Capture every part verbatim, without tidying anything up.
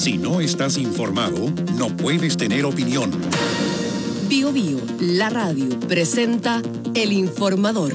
Si no estás informado, no puedes tener opinión. Bio Bio, la radio, presenta El Informador.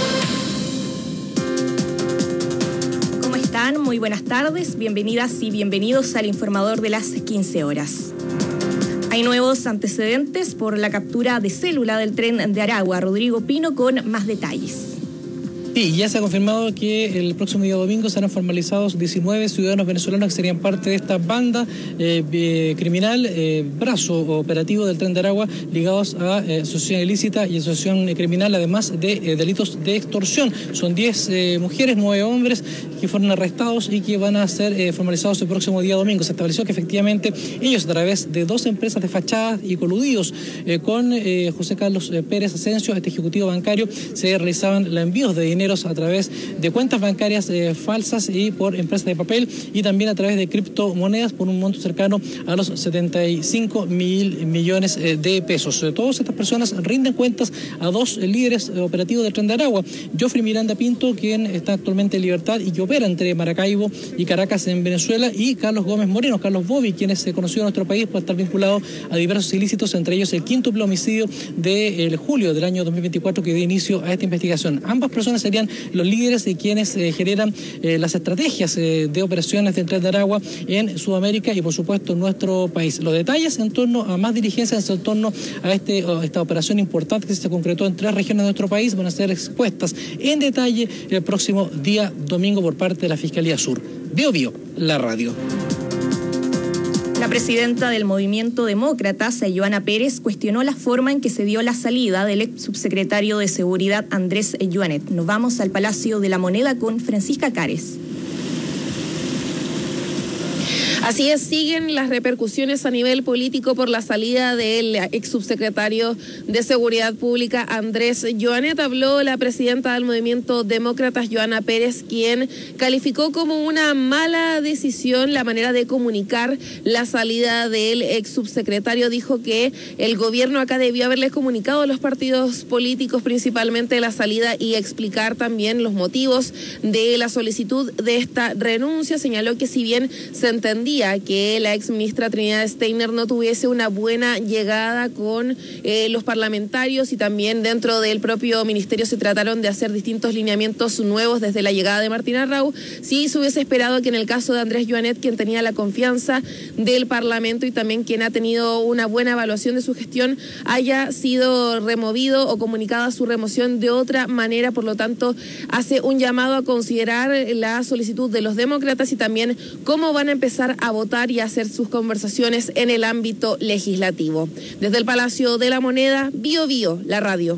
¿Cómo están? Muy buenas tardes, bienvenidas y bienvenidos al Informador de las quince horas. Hay nuevos antecedentes por la captura de célula del tren de Aragua. Rodrigo Pino con más detalles. Sí, ya se ha confirmado que el próximo día domingo serán formalizados diecinueve ciudadanos venezolanos que serían parte de esta banda eh, eh, criminal, eh, brazo operativo del Tren de Aragua, ligados a eh, asociación ilícita y asociación criminal, además de eh, delitos de extorsión. Son diez eh, mujeres, nueve hombres que fueron arrestados y que van a ser eh, formalizados el próximo día domingo. Se estableció que efectivamente ellos, a través de dos empresas de fachadas y coludidos eh, con eh, José Carlos eh, Pérez Asensio, este ejecutivo bancario, se realizaban los envíos de dinero a través de cuentas bancarias eh, falsas y por empresas de papel, y también a través de criptomonedas por un monto cercano a los setenta y cinco mil millones eh, de pesos. Eh, todas estas personas rinden cuentas a dos eh, líderes eh, operativos del Tren de Aragua: Joffrey Miranda Pinto, quien está actualmente en libertad y que opera entre Maracaibo y Caracas en Venezuela, y Carlos Gómez Moreno, Carlos Bobby, quien se conoció en nuestro país por estar vinculado a diversos ilícitos, entre ellos el quíntuple homicidio de eh, julio del año dos mil veinticuatro, que dio inicio a esta investigación. Ambas personas serían los líderes y quienes eh, generan eh, las estrategias eh, de operaciones del Tren de Aragua en Sudamérica y por supuesto en nuestro país. Los detalles en torno a más diligencias en torno a este, a esta operación importante que se concretó en tres regiones de nuestro país van a ser expuestas en detalle el próximo día domingo por parte de la Fiscalía Sur. Bio Bio, la radio. La presidenta del Movimiento Demócratas, Joana Pérez, cuestionó la forma en que se dio la salida del ex subsecretario de Seguridad, Andrés Joanet. Nos vamos al Palacio de la Moneda con Francisca Cares. Así es, siguen las repercusiones a nivel político por la salida del ex subsecretario de Seguridad Pública, Andrés Joanet. Habló la presidenta del Movimiento Demócratas, Joana Pérez, quien calificó como una mala decisión la manera de comunicar la salida del ex subsecretario. Dijo que el gobierno acá debió haberles comunicado a los partidos políticos principalmente la salida y explicar también los motivos de la solicitud de esta renuncia. Señaló que si bien se entendía que la ex ministra Trinidad Steiner no tuviese una buena llegada con eh, los parlamentarios, y también dentro del propio ministerio se trataron de hacer distintos lineamientos nuevos desde la llegada de Martín Arrau, sí se hubiese esperado que en el caso de Andrés Joanet, quien tenía la confianza del Parlamento y también quien ha tenido una buena evaluación de su gestión, haya sido removido o comunicada su remoción de otra manera. Por lo tanto, hace un llamado a considerar la solicitud de los demócratas y también cómo van a empezar a votar y a hacer sus conversaciones en el ámbito legislativo. Desde el Palacio de la Moneda, Bio Bio, la radio.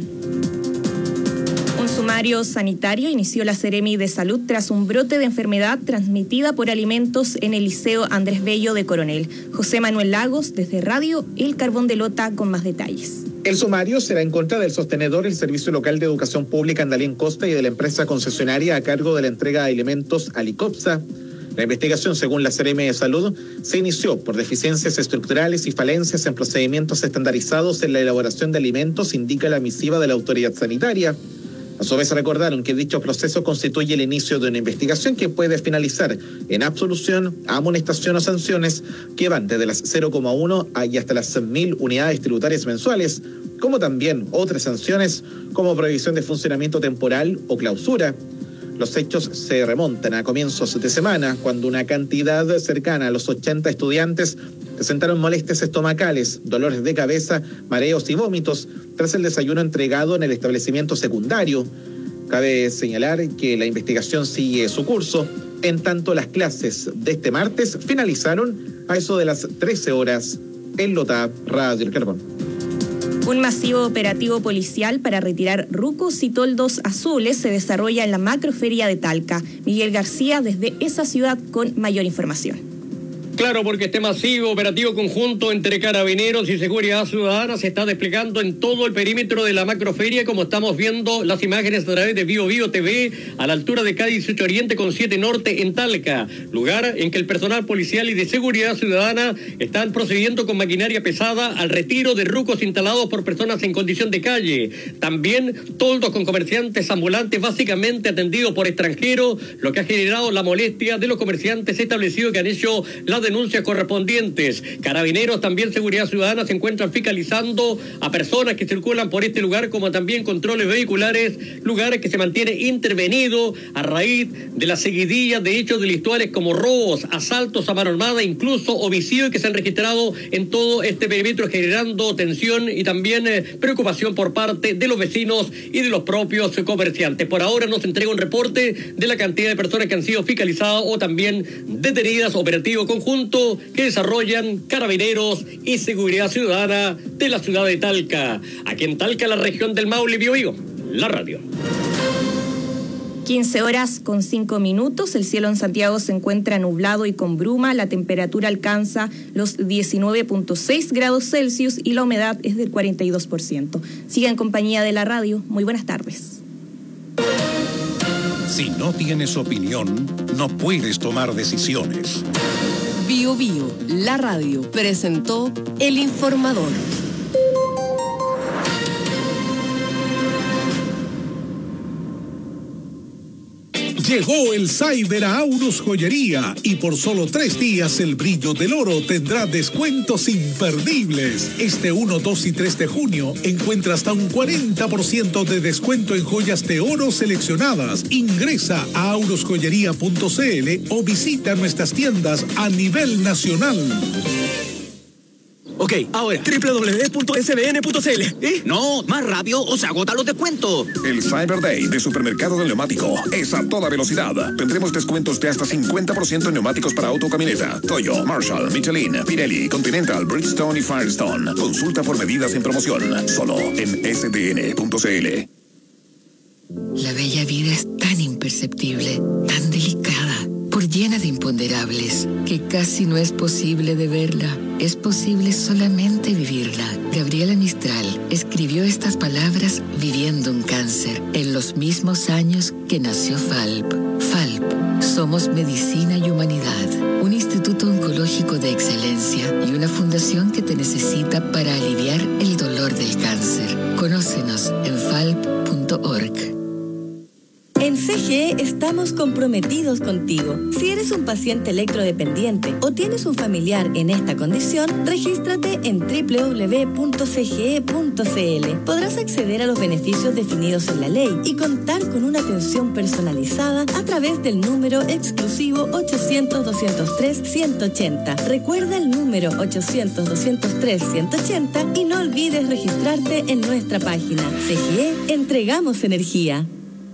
Un sumario sanitario inició la Seremi de Salud tras un brote de enfermedad transmitida por alimentos en el Liceo Andrés Bello de Coronel. José Manuel Lagos, desde Radio El Carbón de Lota, con más detalles. El sumario será en contra del sostenedor, el Servicio Local de Educación Pública Andalén Costa, y de la empresa concesionaria a cargo de la entrega de alimentos Alicopsa. La investigación, según la Seremi de Salud, se inició por deficiencias estructurales y falencias en procedimientos estandarizados en la elaboración de alimentos, indica la misiva de la autoridad sanitaria. A su vez, recordaron que dicho proceso constituye el inicio de una investigación que puede finalizar en absolución, amonestación o sanciones que van desde las cero coma uno y hasta las mil unidades tributarias mensuales, como también otras sanciones como prohibición de funcionamiento temporal o clausura. Los hechos se remontan a comienzos de semana, cuando una cantidad cercana a los ochenta estudiantes presentaron molestias estomacales, dolores de cabeza, mareos y vómitos tras el desayuno entregado en el establecimiento secundario. Cabe señalar que la investigación sigue su curso, en tanto las clases de este martes finalizaron a eso de las trece horas en Lota, Radio El Carbón. Un masivo operativo policial para retirar rucos y toldos azules se desarrolla en la macroferia de Talca. Miguel García, desde esa ciudad, con mayor información. Claro, porque este masivo operativo conjunto entre Carabineros y Seguridad Ciudadana se está desplegando en todo el perímetro de la macroferia, como estamos viendo las imágenes a través de Bio Bio T V, a la altura de Cádiz dieciocho Oriente con siete Norte en Talca, lugar en que el personal policial y de Seguridad Ciudadana están procediendo con maquinaria pesada al retiro de rucos instalados por personas en condición de calle. También toldos con comerciantes ambulantes básicamente atendidos por extranjeros, lo que ha generado la molestia de los comerciantes establecidos que han hecho la las denuncias correspondientes. Carabineros, también Seguridad Ciudadana, se encuentran fiscalizando a personas que circulan por este lugar, como también controles vehiculares, lugares que se mantiene intervenido a raíz de la seguidilla de hechos delictuales como robos, asaltos a mano armada, incluso homicidios que se han registrado en todo este perímetro, generando tensión y también eh, preocupación por parte de los vecinos y de los propios comerciantes. Por ahora no se entrega un reporte de la cantidad de personas que han sido fiscalizadas o también detenidas, operativo conjunto que desarrollan Carabineros y Seguridad Ciudadana de la ciudad de Talca. Aquí en Talca, la región del Maule, Biobío, la radio. quince horas con cinco minutos, el cielo en Santiago se encuentra nublado y con bruma, la temperatura alcanza los diecinueve punto seis grados Celsius y la humedad es del cuarenta y dos por ciento. Siga en compañía de la radio, muy buenas tardes. Si no tienes opinión, no puedes tomar decisiones. Bio Bio, la radio, presentó El Informador. Llegó el Cyber a Aurus Joyería y por solo tres días el brillo del oro tendrá descuentos imperdibles. Este uno, dos y tres de junio encuentra hasta un cuarenta por ciento de descuento en joyas de oro seleccionadas. Ingresa a aurus joyería punto c l o visita nuestras tiendas a nivel nacional. Ok, ahora, doble u doble u doble u punto s b n punto c l. ¿Eh? No, más rápido o se agotan los descuentos. El Cyber Day de Supermercado del Neumático es a toda velocidad. Tendremos descuentos de hasta cincuenta por ciento en neumáticos para auto o camioneta. Toyo, Marshall, Michelin, Pirelli, Continental, Bridgestone y Firestone. Consulta por medidas en promoción. Solo en s b n punto c l. La bella vida es tan imperceptible, tan delicada, por llena de imponderables, que casi no es posible de verla. Es posible solamente vivirla. Gabriela Mistral escribió estas palabras viviendo un cáncer, en los mismos años que nació FALP. FALP, somos medicina y humanidad, un instituto oncológico de excelencia y una fundación que te necesita para aliviar el dolor del cáncer. Conócenos en falp punto org. En C G E estamos comprometidos contigo. Si eres un paciente electrodependiente o tienes un familiar en esta condición, regístrate en doble u doble u doble u punto c g e punto c l. Podrás acceder a los beneficios definidos en la ley y contar con una atención personalizada a través del número exclusivo ochocientos, doscientos tres, ciento ochenta. Recuerda el número ochocientos, doscientos tres, ciento ochenta y no olvides registrarte en nuestra página. C G E, entregamos energía.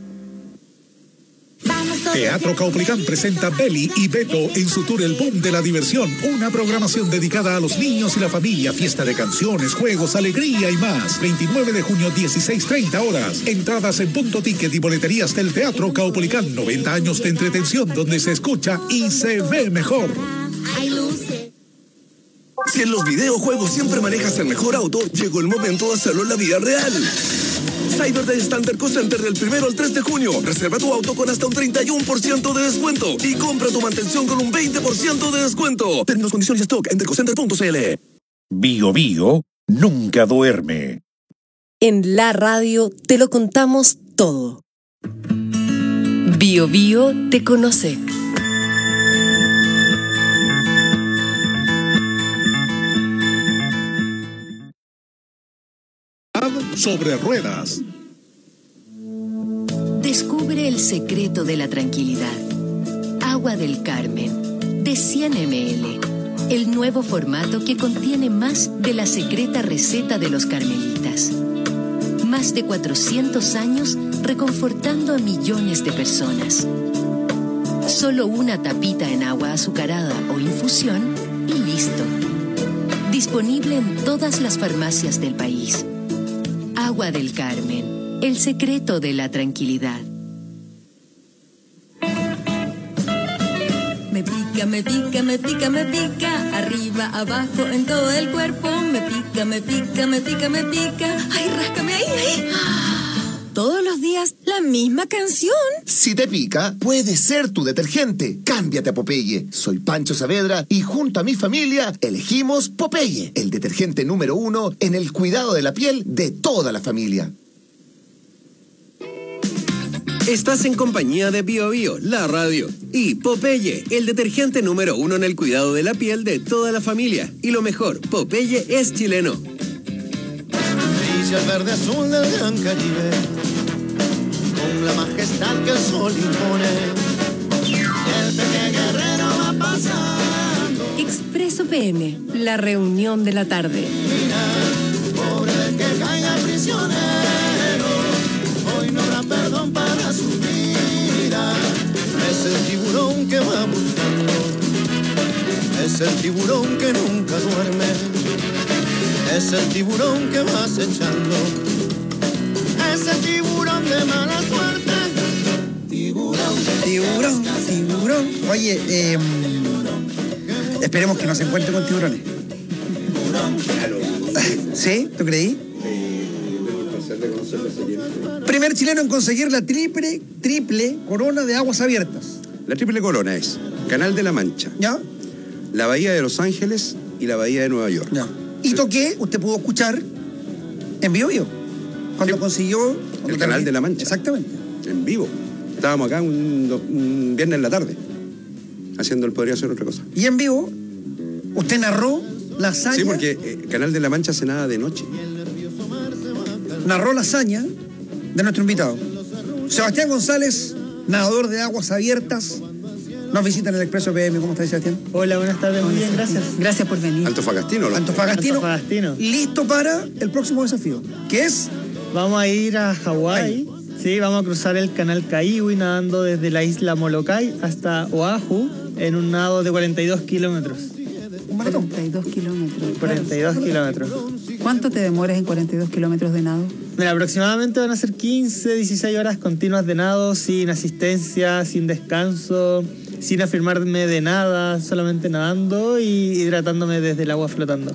Teatro Caupolicán presenta Beli y Beto en su tour El Boom de la Diversión, una programación dedicada a los niños y la familia, fiesta de canciones, juegos, alegría y más. veintinueve de junio, dieciséis treinta horas. Entradas en Punto Ticket y boleterías del Teatro Caupolicán. noventa años de entretención donde se escucha y se ve mejor. Si en los videojuegos siempre manejas el mejor auto, llegó el momento de hacerlo en la vida real. Cyber Day Standard Co Center del primero al tres de junio. Reserva tu auto con hasta un treinta y uno por ciento de descuento y compra tu mantención con un veinte por ciento de descuento. Términos, condiciones y stock en dercocenter punto c l. Bio Bio nunca duerme. En la radio te lo contamos todo. Bio Bio te conoce. Sobre ruedas. Descubre el secreto de la tranquilidad. Agua del Carmen, de cien mililitros. El nuevo formato que contiene más de la secreta receta de los carmelitas. Más de cuatrocientos años reconfortando a millones de personas. Solo una tapita en agua azucarada o infusión y listo. Disponible en todas las farmacias del país. Agua del Carmen, el secreto de la tranquilidad. Me pica, me pica, me pica, me pica, arriba, abajo, en todo el cuerpo. Me pica, me pica, me pica, me pica. Ay, ráscame ahí, ahí. Todos los días la misma canción. Si te pica, puede ser tu detergente. Cámbiate a Popeye. Soy Pancho Saavedra y junto a mi familia elegimos Popeye, el detergente número uno en el cuidado de la piel de toda la familia. Estás en compañía de Bio Bio, la radio, y Popeye, el detergente número uno en el cuidado de la piel de toda la familia. Y lo mejor, Popeye es chileno. Brilla el verde azul del Gran Caribe, con la majestad que el sol impone. El pequeño guerrero va pasando. Expreso P M, la reunión de la tarde. Pobre del que caiga prisionero, hoy no habrá perdón para su vida. Es el tiburón que va buscando, es el tiburón que nunca duerme, es el tiburón que va acechando, es el tiburón de mala suerte. Tiburón, tiburón, tiburón. Oye, eh, esperemos que no se encuentre con tiburones. ¿Sí? ¿Tú creí? Primer chileno en conseguir la triple, triple corona de aguas abiertas. La triple corona es Canal de la Mancha, ¿ya? La Bahía de Los Ángeles y la Bahía de Nueva York. ¿Ya? Y Toqué, usted pudo escuchar en Bio Bio, cuando sí. consiguió... Cuando el Canal de la Mancha. Exactamente. En vivo. Estábamos acá un, un viernes en la tarde, haciendo el Podría Ser Otra Cosa. Y en vivo, usted narró la hazaña... Sí, porque eh, Canal de la Mancha se nada de noche. Narró la hazaña de nuestro invitado. Sebastián González, nadador de aguas abiertas, nos visita en el Expreso P M. ¿Cómo está, Sebastián? Hola, buenas tardes, muy bien, gracias. Gracias por venir. Antofagastino, ¿no? Antofagastino, Antofagastino. Listo para el próximo desafío, que es... Vamos a ir a Hawái. Sí, vamos a cruzar el canal Kaiwi nadando desde la isla Molokai hasta Oahu en un nado de cuarenta y dos kilómetros. ¿Un maratón? cuarenta y dos kilómetros. cuarenta y dos kilómetros. ¿Cuánto te demoras en cuarenta y dos kilómetros de nado? Mira, aproximadamente van a ser quince, dieciséis horas continuas de nado, sin asistencia, sin descanso, sin afirmarme de nada, solamente nadando y hidratándome desde el agua flotando.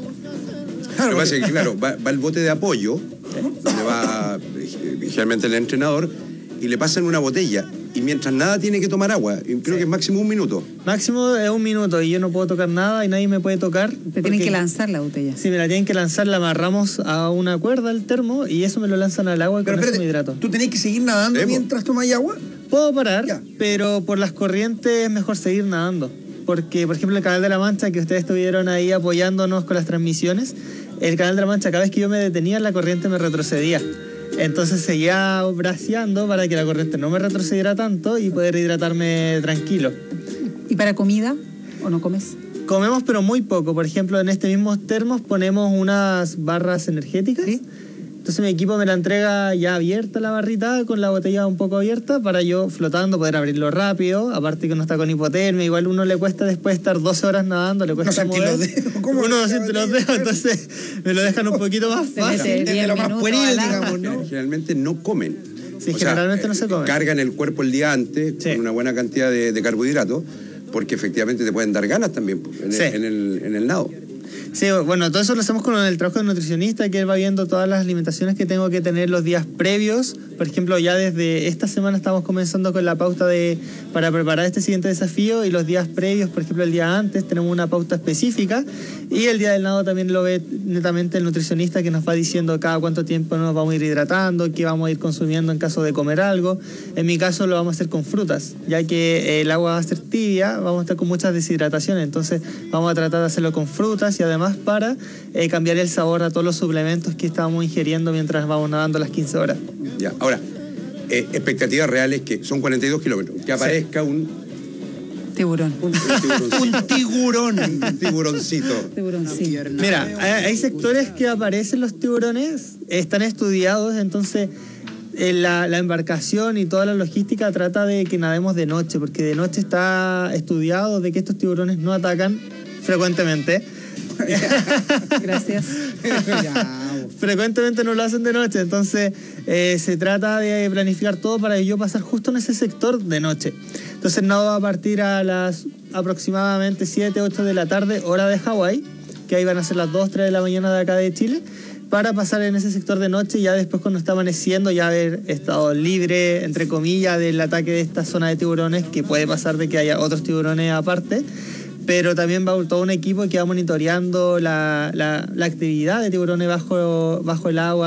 Claro, pasa que, claro va, va el bote de apoyo, donde va generalmente el entrenador, y le pasan una botella. Y mientras nada tiene que tomar agua, y creo sí. que es máximo un minuto. Máximo es un minuto y yo no puedo tocar nada y nadie me puede tocar. Te porque... tienen que lanzar la botella. Sí, me la tienen que lanzar, la amarramos a una cuerda al termo y eso me lo lanzan al agua y pero con espérate, eso me hidrato. ¿Tú tenés que seguir nadando ¿Debo? mientras tomáis agua? Puedo parar, ya. pero por las corrientes es mejor seguir nadando. Porque, por ejemplo, el Canal de la Mancha, que ustedes estuvieron ahí apoyándonos con las transmisiones, el Canal de la Mancha, cada vez que yo me detenía, la corriente me retrocedía. Entonces seguía braceando para que la corriente no me retrocediera tanto y poder hidratarme tranquilo. ¿Y para comida o no comes? Comemos, pero muy poco. Por ejemplo, en este mismo termos ponemos unas barras energéticas. ¿Sí? Entonces mi equipo me la entrega ya abierta la barrita, con la botella un poco abierta, para yo flotando poder abrirlo rápido. Aparte que uno está con hipotermia, igual uno le cuesta después estar doce horas nadando, le cuesta no mover. Los dedos. ¿Cómo uno no siente los dedos, entonces me lo dejan un poquito más fácil. De lo más pueril, digamos, ¿no? Generalmente no comen. Sí, o generalmente sea, no se comen. Cargan el cuerpo el día antes sí. con una buena cantidad de, de carbohidratos, porque efectivamente te pueden dar ganas también en, sí. el, en, el, en el nado. Sí, bueno, todo eso lo hacemos con el trabajo de nutricionista, que él va viendo todas las alimentaciones que tengo que tener los días previos. Por ejemplo, ya desde esta semana estamos comenzando con la pauta de para preparar este siguiente desafío, y los días previos, por ejemplo, el día antes tenemos una pauta específica, y el día del nado también lo ve netamente el nutricionista, que nos va diciendo cada cuánto tiempo nos vamos a ir hidratando, qué vamos a ir consumiendo en caso de comer algo. En mi caso lo vamos a hacer con frutas, ya que el agua va a ser tibia, vamos a estar con muchas deshidrataciones, entonces vamos a tratar de hacerlo con frutas y además para eh, cambiar el sabor a todos los suplementos que estábamos ingiriendo mientras vamos nadando las quince horas. Ya, ahora, eh, expectativas reales que son cuarenta y dos kilómetros, que aparezca sí. un... Tiburón. Un, un, un tiburón. Un tiburoncito. Tiburoncito. Mira, hay, hay sectores que aparecen los tiburones, están estudiados, entonces... La, la embarcación y toda la logística trata de que nademos de noche, porque de noche está estudiado de que estos tiburones no atacan frecuentemente. Gracias. Frecuentemente no lo hacen de noche, entonces eh, se trata de planificar todo para yo pasar justo en ese sector de noche. Entonces no va a partir a las aproximadamente siete, ocho de la tarde, hora de Hawái, que ahí van a ser las dos, tres de la mañana de acá de Chile, para pasar en ese sector de noche y ya después cuando está amaneciendo ya haber estado libre, entre comillas, del ataque de esta zona de tiburones, que puede pasar de que haya otros tiburones aparte, pero también va todo un equipo que va monitoreando la, la, la actividad de tiburones bajo, bajo el agua.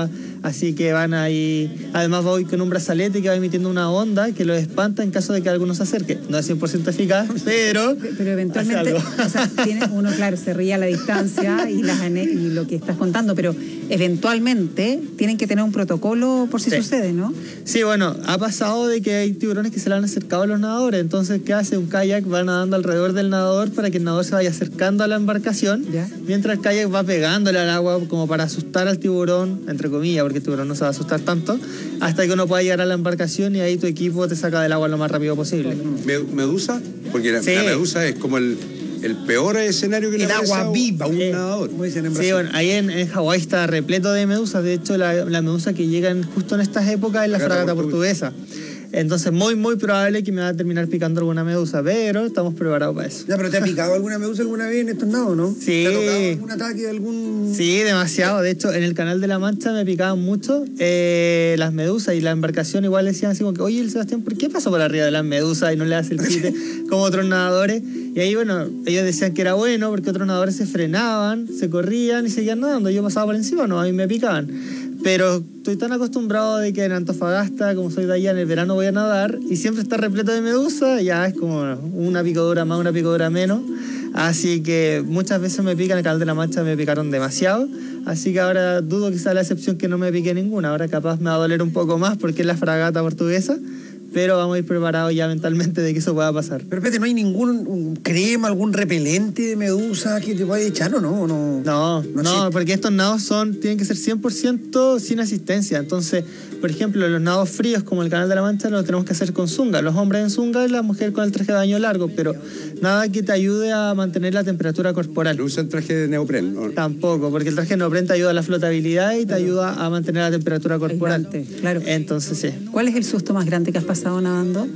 Así que van ahí, además voy con un brazalete que va emitiendo una onda que los espanta en caso de que alguno se acerque. No es cien por ciento eficaz, pero... Pero eventualmente, o sea, tiene, uno, claro, se ríe a la distancia y, las, y lo que estás contando, pero eventualmente tienen que tener un protocolo por si sí. sucede, ¿no? Sí, bueno, ha pasado de que hay tiburones que se le han acercado a los nadadores, entonces, ¿qué hace? Un kayak va nadando alrededor del nadador para que el nadador se vaya acercando a la embarcación, ¿ya? Mientras el kayak va pegándole al agua como para asustar al tiburón, entre comillas, porque el tiburón no se va a asustar tanto, hasta que uno pueda llegar a la embarcación y ahí tu equipo te saca del agua lo más rápido posible. ¿Medusa? Porque la, sí. la medusa es como el, el peor escenario que le el agua viva, un eh, nadador. Como dicen en sí, bueno, ahí en, en Hawái está repleto de medusas. De hecho, la, la medusa que llega justo en estas épocas es la fragata portuguesa. Entonces, muy, muy probable que me va a terminar picando alguna medusa, pero estamos preparados para eso. Ya, pero ¿te ha picado alguna medusa alguna vez en estos nados, no? Sí. ¿Te ha tocado algún ataque, algún...? Sí, demasiado. De hecho, en el Canal de la Mancha me picaban mucho eh, las medusas y la embarcación igual decían así como que, oye, el Sebastián, ¿por qué pasó por arriba de las medusas y no le hace el quite como otros nadadores? Y ahí, bueno, ellos decían que era bueno porque otros nadadores se frenaban, se corrían y seguían nadando. Yo pasaba por encima, no, a mí me picaban. Pero estoy tan acostumbrado de que en Antofagasta, como soy de allá, en el verano voy a nadar y siempre está repleto de medusa, ya es como una picadura más, una picadura menos. Así que muchas veces me pican, en el Canal de la Mancha me picaron demasiado. Así que ahora dudo que sea la excepción que no me pique ninguna. Ahora capaz me va a doler un poco más porque es la fragata portuguesa. Pero vamos a ir preparados ya mentalmente de que eso pueda pasar. Pero espérate, ¿no hay ningún crema, algún repelente de medusa que te pueda echar o no? No, no, no, no porque estos nados son, tienen que ser cien por ciento sin asistencia. Entonces, por ejemplo, los nados fríos como el Canal de la Mancha los tenemos que hacer con zunga. Los hombres en zunga y la mujer con el traje de baño largo, pero nada que te ayude a mantener la temperatura corporal. ¿No usan traje de neopren? ¿No? Tampoco, porque el traje de neopren te ayuda a la flotabilidad y te claro. ayuda a mantener la temperatura corporal. Claro. Entonces, sí. ¿Cuál es el susto más grande que has pasado nadando?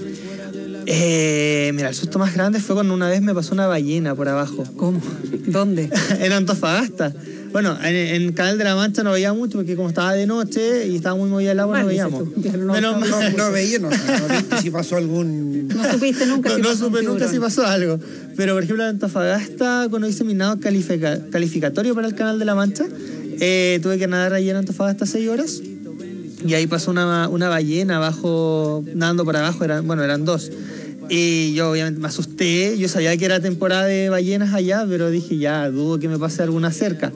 Eh, mira, el susto más grande fue cuando una vez me pasó una ballena por abajo. ¿Cómo? ¿Dónde? En Antofagasta. Bueno, en, en Canal de la Mancha no veía mucho porque como estaba de noche y estaba muy movida el agua, mal, no veíamos. No, no, no, no veía, no, no viste si pasó algún... No supiste nunca si no, pasó No supe nunca si pasó algo. Pero, por ejemplo, en Antofagasta, cuando hice mi nado califica, calificatorio para el Canal de la Mancha, eh, tuve que nadar allí en Antofagasta seis horas. Y ahí pasó una, una ballena abajo, nadando por abajo, eran, bueno, eran dos. Y yo obviamente me asusté, yo sabía que era temporada de ballenas allá, pero dije ya, dudo que me pase alguna cerca.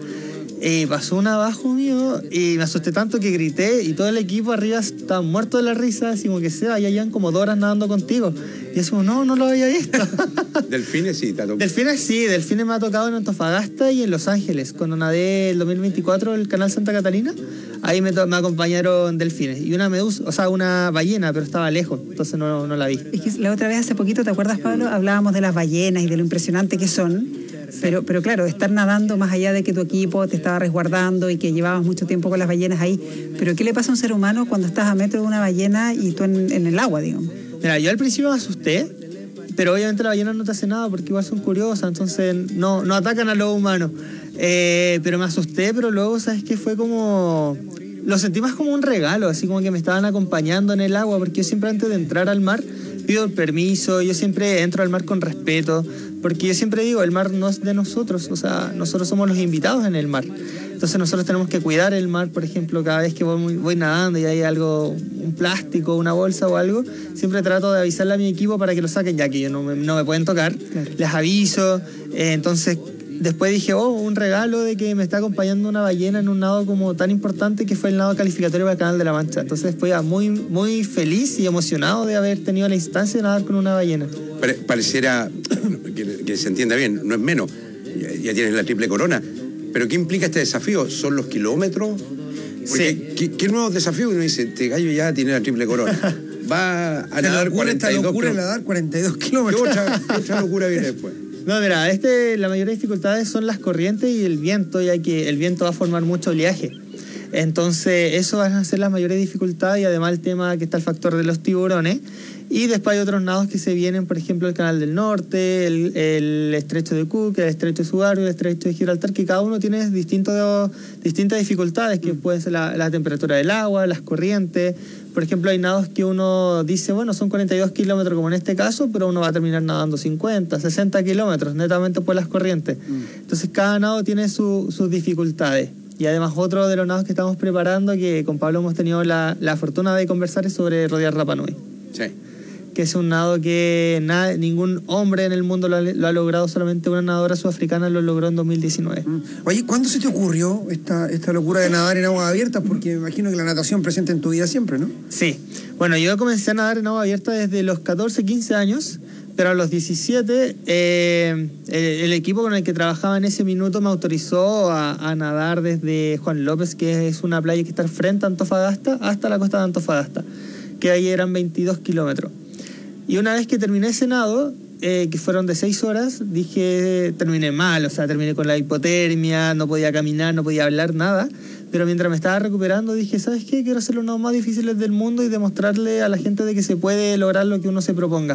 Y pasó una abajo mío y me asusté tanto que grité y todo el equipo arriba estaba muerto de la risa, así como que se allá ya como dos horas nadando contigo. Y yo como, no, no lo había visto. ¿Delfines sí te ha tocado? Delfines sí, delfines me ha tocado en Antofagasta y en Los Ángeles. Cuando nadé el dos mil veinticuatro el Canal Santa Catalina, ahí me, me acompañaron delfines. Y una medusa, o sea, una ballena, pero estaba lejos, entonces no, no la vi. Es que la otra vez, hace poquito, ¿te acuerdas, Pablo? Hablábamos de las ballenas y de lo impresionante que son. Pero, pero claro, estar nadando más allá de que tu equipo te estaba resguardando y que llevabas mucho tiempo con las ballenas ahí. Pero ¿qué le pasa a un ser humano cuando estás a metro de una ballena y tú en, en el agua, digamos? Mira, yo al principio me asusté, pero obviamente la ballena no te hace nada porque igual son curiosas, entonces no, no atacan a los humanos. Eh, pero me asusté, pero luego, ¿sabes qué? Fue como... Lo sentí más como un regalo, así como que me estaban acompañando en el agua, porque yo siempre antes de entrar al mar pido el permiso, yo siempre entro al mar con respeto, porque yo siempre digo, el mar no es de nosotros, o sea, nosotros somos los invitados en el mar. Entonces nosotros tenemos que cuidar el mar, por ejemplo, cada vez que voy, voy nadando y hay algo, un plástico, una bolsa o algo, siempre trato de avisarle a mi equipo para que lo saquen, ya que ellos no me, no me pueden tocar, claro. Les aviso, eh, entonces... Después dije, oh, un regalo de que me está acompañando una ballena en un nado como tan importante que fue el nado calificatorio para el Canal de la Mancha. Entonces fui muy, muy feliz y emocionado de haber tenido la instancia de nadar con una ballena. Pare- pareciera que, que se entienda bien, no es menos, ya, ya tienes la triple corona. Pero ¿qué implica este desafío? ¿Son los kilómetros? Porque, sí. ¿qué, ¿Qué nuevos desafíos? Uno dice, este gallo ya tiene la triple corona. Va a nadar cuarenta y dos locura kilómetros. nadar cuarenta y dos kilómetros. ¿Qué otra, qué otra locura viene después? No, mira, este, la mayor dificultades son las corrientes y el viento, ya que el viento va a formar mucho oleaje. Entonces, eso van a ser las mayores dificultades y además el tema que está el factor de los tiburones. Y después hay otros nados que se vienen, por ejemplo, el Canal del Norte, el, el Estrecho de Cook, el Estrecho de Subaru, el Estrecho de Gibraltar, que cada uno tiene distintos, distintas dificultades, que puede ser la, la temperatura del agua, las corrientes. Por ejemplo, hay nados que uno dice, bueno, son cuarenta y dos kilómetros, como en este caso, pero uno va a terminar nadando cincuenta, sesenta kilómetros, netamente por las corrientes. Mm. Entonces, cada nado tiene su, sus dificultades. Y además otro de los nados que estamos preparando, que con Pablo hemos tenido la, la fortuna de conversar, es sobre rodear Rapa Nui. Sí. Que es un nado que nada, ningún hombre en el mundo lo ha, lo ha logrado, solamente una nadadora sudafricana lo logró en dos mil diecinueve. Oye, ¿cuándo se te ocurrió esta, esta locura de nadar en aguas abiertas? Porque me imagino que la natación presente en tu vida siempre, ¿no? Sí. Bueno, yo comencé a nadar en agua abierta desde los catorce, quince años, pero a los diecisiete eh, el, el equipo con el que trabajaba en ese minuto me autorizó a, a nadar desde Juan López, que es una playa que está frente a Antofagasta, hasta la costa de Antofagasta, que ahí eran veintidós kilómetros. Y una vez que terminé ese nado, eh, que fueron de seis horas, dije, terminé mal, o sea, terminé con la hipotermia, no podía caminar, no podía hablar, nada. Pero mientras me estaba recuperando, dije, ¿sabes qué? Quiero hacer los nados más difíciles del mundo y demostrarle a la gente de que se puede lograr lo que uno se proponga.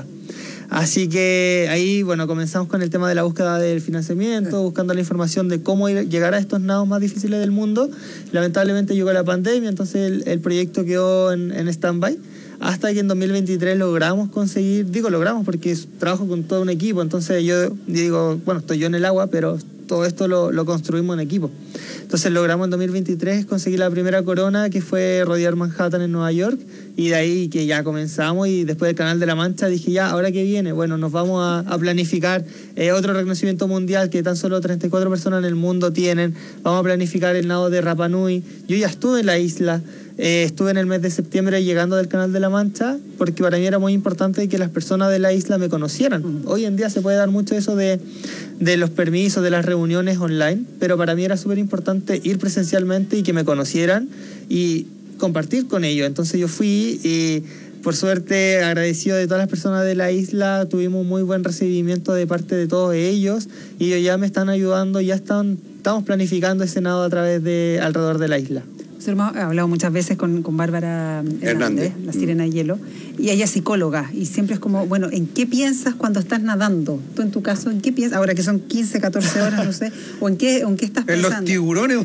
Así que ahí, bueno, comenzamos con el tema de la búsqueda del financiamiento, buscando la información de cómo ir, llegar a estos nados más difíciles del mundo. Lamentablemente llegó la pandemia, entonces el, el proyecto quedó en, en stand-by. Hasta que en dos mil veintitrés logramos conseguir, digo logramos porque trabajo con todo un equipo, entonces yo digo, bueno, estoy yo en el agua, pero todo esto lo, lo construimos en equipo. Entonces logramos en dos mil veintitrés conseguir la primera corona, que fue rodear Manhattan en Nueva York, y de ahí que ya comenzamos, y después del Canal de la Mancha dije, ya, ¿ahora qué viene? Bueno, nos vamos a, a planificar eh, otro reconocimiento mundial que tan solo treinta y cuatro personas en el mundo tienen. Vamos a planificar el nado de Rapa Nui. Yo ya estuve en la isla. Eh, estuve en el mes de septiembre llegando del Canal de la Mancha, porque para mí era muy importante que las personas de la isla me conocieran. Uh-huh. Hoy en día se puede dar mucho eso de, de los permisos, de las reuniones online, pero para mí era súper importante ir presencialmente y que me conocieran y compartir con ellos. Entonces yo fui y por suerte agradecido de todas las personas de la isla, tuvimos muy buen recibimiento de parte de todos ellos y ellos ya me están ayudando, ya están, estamos planificando ese nado a través de alrededor de la isla. Hemos hablado muchas veces con, con Bárbara Hernández, Hernández, la sirena de hielo, y ella es psicóloga, y siempre es como, bueno, ¿en qué piensas cuando estás nadando? Tú en tu caso, ¿en qué piensas? Ahora que son quince, catorce horas, no sé, o en qué, o en qué estás pensando. En los tiburones.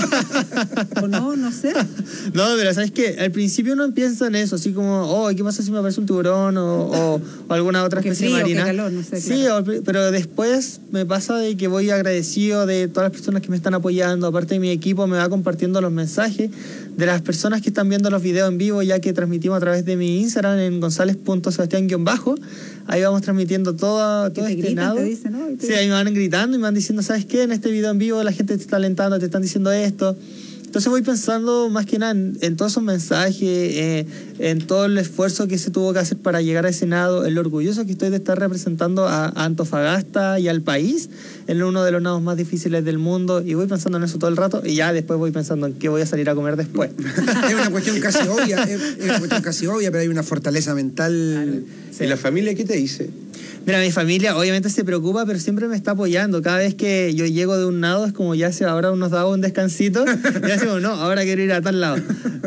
O no, no sé. No, pero ¿sabes qué? Al principio uno piensa en eso, así como, oh, ¿qué pasa si me aparece un tiburón o, o, o alguna otra especie frío, marina? Qué calor, no sé, sí, claro. Pero después me pasa de que voy agradecido de todas las personas que me están apoyando, aparte de mi equipo me va compartiendo los mensajes de las personas que están viendo los videos en vivo, ya que transmitimos a través de mi Instagram en gonzález punto sebastián guión bajo. Ahí vamos transmitiendo todo, todo este gritan, nado. Dicen, ¿no? Sí, ahí me van gritando y me van diciendo, ¿sabes qué? En este video en vivo la gente te está alentando, te están diciendo esto. Entonces voy pensando más que nada en, en todos esos mensajes, eh, en todo el esfuerzo que se tuvo que hacer para llegar a ese nado, el orgulloso que estoy de estar representando a, a Antofagasta y al país en uno de los nados más difíciles del mundo, y voy pensando en eso todo el rato y ya después voy pensando en qué voy a salir a comer después. Es una cuestión casi obvia, es, es una cuestión casi obvia, pero hay una fortaleza mental. Sí. ¿Y la familia qué te dice? Mira, mi familia obviamente se preocupa, pero siempre me está apoyando. Cada vez que yo llego de un nado es como ya se ahora nos da un descansito y decimos, no, ahora quiero ir a tal lado.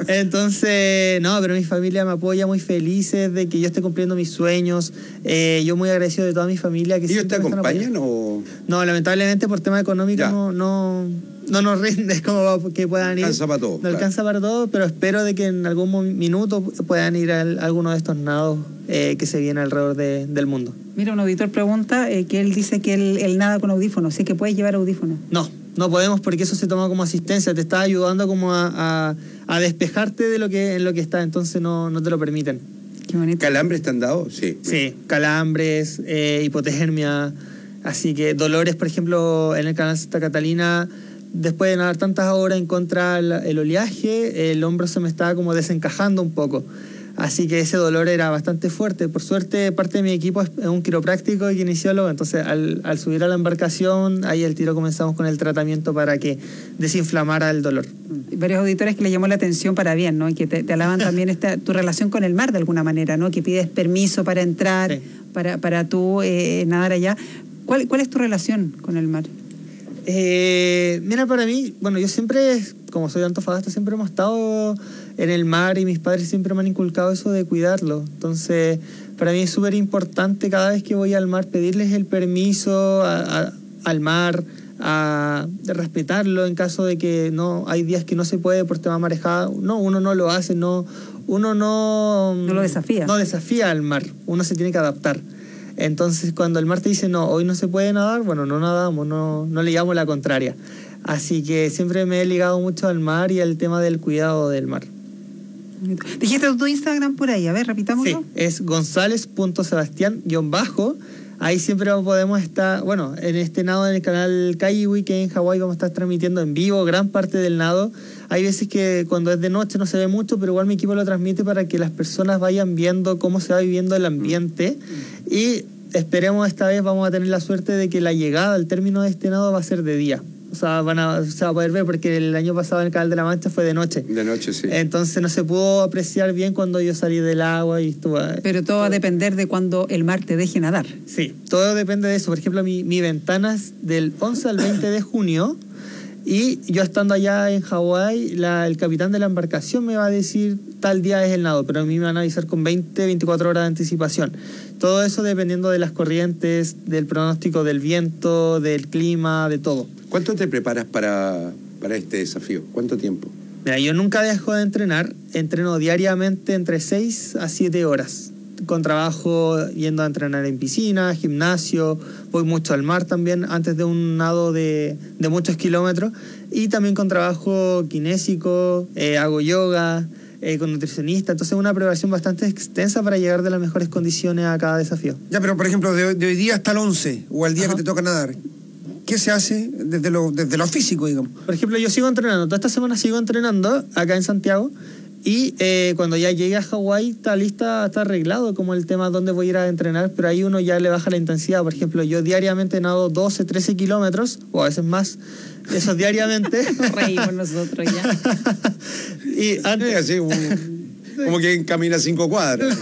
Entonces, no, pero mi familia me apoya, muy felices de que yo esté cumpliendo mis sueños. Eh, yo muy agradecido de toda mi familia. Que ¿Ellos te acompañan o...? No, lamentablemente por tema económico no, no, no nos rinde como que puedan ir. No alcanza para todo. No claro. alcanza para todo, pero espero de que en algún minuto puedan ir a alguno de estos nados eh, que se vienen alrededor de, del mundo. Mira, un auditor pregunta eh, que él dice que él, él nada con audífonos, ¿sí que puedes llevar audífonos? No, no podemos porque eso se toma como asistencia, te está ayudando como a, a, a despejarte de lo que en lo que está, entonces no, no te lo permiten. Qué bonito. ¿Calambres te han dado? Sí. Sí, calambres, eh, hipotermia, así que dolores, por ejemplo, en el canal Santa Catalina, después de nadar tantas horas en contra el oleaje, el hombro se me estaba como desencajando un poco. Así que ese dolor era bastante fuerte. Por suerte, parte de mi equipo es un quiropráctico y kinesiólogo. Entonces, al, al subir a la embarcación, ahí al tiro comenzamos con el tratamiento para que desinflamara el dolor. Varios auditores que le llamó la atención para bien, ¿no? Y que te, te alaban también esta, tu relación con el mar de alguna manera, ¿no? Que pides permiso para entrar, sí. para, para tú eh, nadar allá. ¿Cuál, ¿Cuál es tu relación con el mar? Eh, mira, para mí, bueno, yo siempre, como soy de Antofagasta, siempre hemos estado en el mar y mis padres siempre me han inculcado eso de cuidarlo. Entonces, para mí es súper importante cada vez que voy al mar pedirles el permiso a, a, al mar, a respetarlo en caso de que no hay días que no se puede por tema marejada. No, uno no lo hace, no, uno no... No lo desafía. No desafía al mar, uno se tiene que adaptar. Entonces, cuando el mar te dice, no, hoy no se puede nadar, bueno, no nadamos, no, no le llevamos la contraria. Así que siempre me he ligado mucho al mar y al tema del cuidado del mar. Dijiste tu Instagram por ahí, a ver, repitámoslo. Sí, es gonzález punto sebastián guión bajo. Ahí siempre podemos estar, bueno, en este nado en el canal Kaiwi, que en Hawái vamos a estar transmitiendo en vivo gran parte del nado. Hay veces que cuando es de noche no se ve mucho, pero igual mi equipo lo transmite para que las personas vayan viendo cómo se va viviendo el ambiente. Y esperemos esta vez vamos a tener la suerte de que la llegada al término de este nado va a ser de día. O sea, van a, se va a poder ver porque el año pasado en el Canal de la Mancha fue de noche. De noche, sí. Entonces no se pudo apreciar bien cuando yo salí del agua y estuve... Pero todo va a depender de cuando el mar te deje nadar. Sí, todo depende de eso. Por ejemplo, mi, mi ventana es del once al veinte de junio y yo estando allá en Hawái, la, el capitán de la embarcación me va a decir tal día es el nado, pero a mí me van a avisar con veinte, veinticuatro horas de anticipación. Todo eso dependiendo de las corrientes, del pronóstico del viento, del clima, de todo. ¿Cuánto te preparas para, para este desafío? ¿Cuánto tiempo? Mira, yo nunca dejo de entrenar. Entreno diariamente entre seis a siete horas. Con trabajo yendo a entrenar en piscina, gimnasio. Voy mucho al mar también antes de un nado de, de muchos kilómetros. Y también con trabajo kinésico, eh, hago yoga, eh, con nutricionista. Entonces es una preparación bastante extensa para llegar de las mejores condiciones a cada desafío. Ya, pero por ejemplo, de, de hoy día hasta el once o al día Ajá. que te toca nadar. ¿Qué se hace desde lo, desde lo físico, digamos? Por ejemplo, yo sigo entrenando. Toda esta semana sigo entrenando acá en Santiago. Y eh, cuando ya llegue a Hawái, está lista, está arreglado como el tema dónde voy a ir a entrenar. Pero ahí uno ya le baja la intensidad. Por ejemplo, yo diariamente nado doce, trece kilómetros, o a veces más. Eso diariamente. Nos reímos nosotros ya. Y antes... Así, como, como que camina cinco cuadras.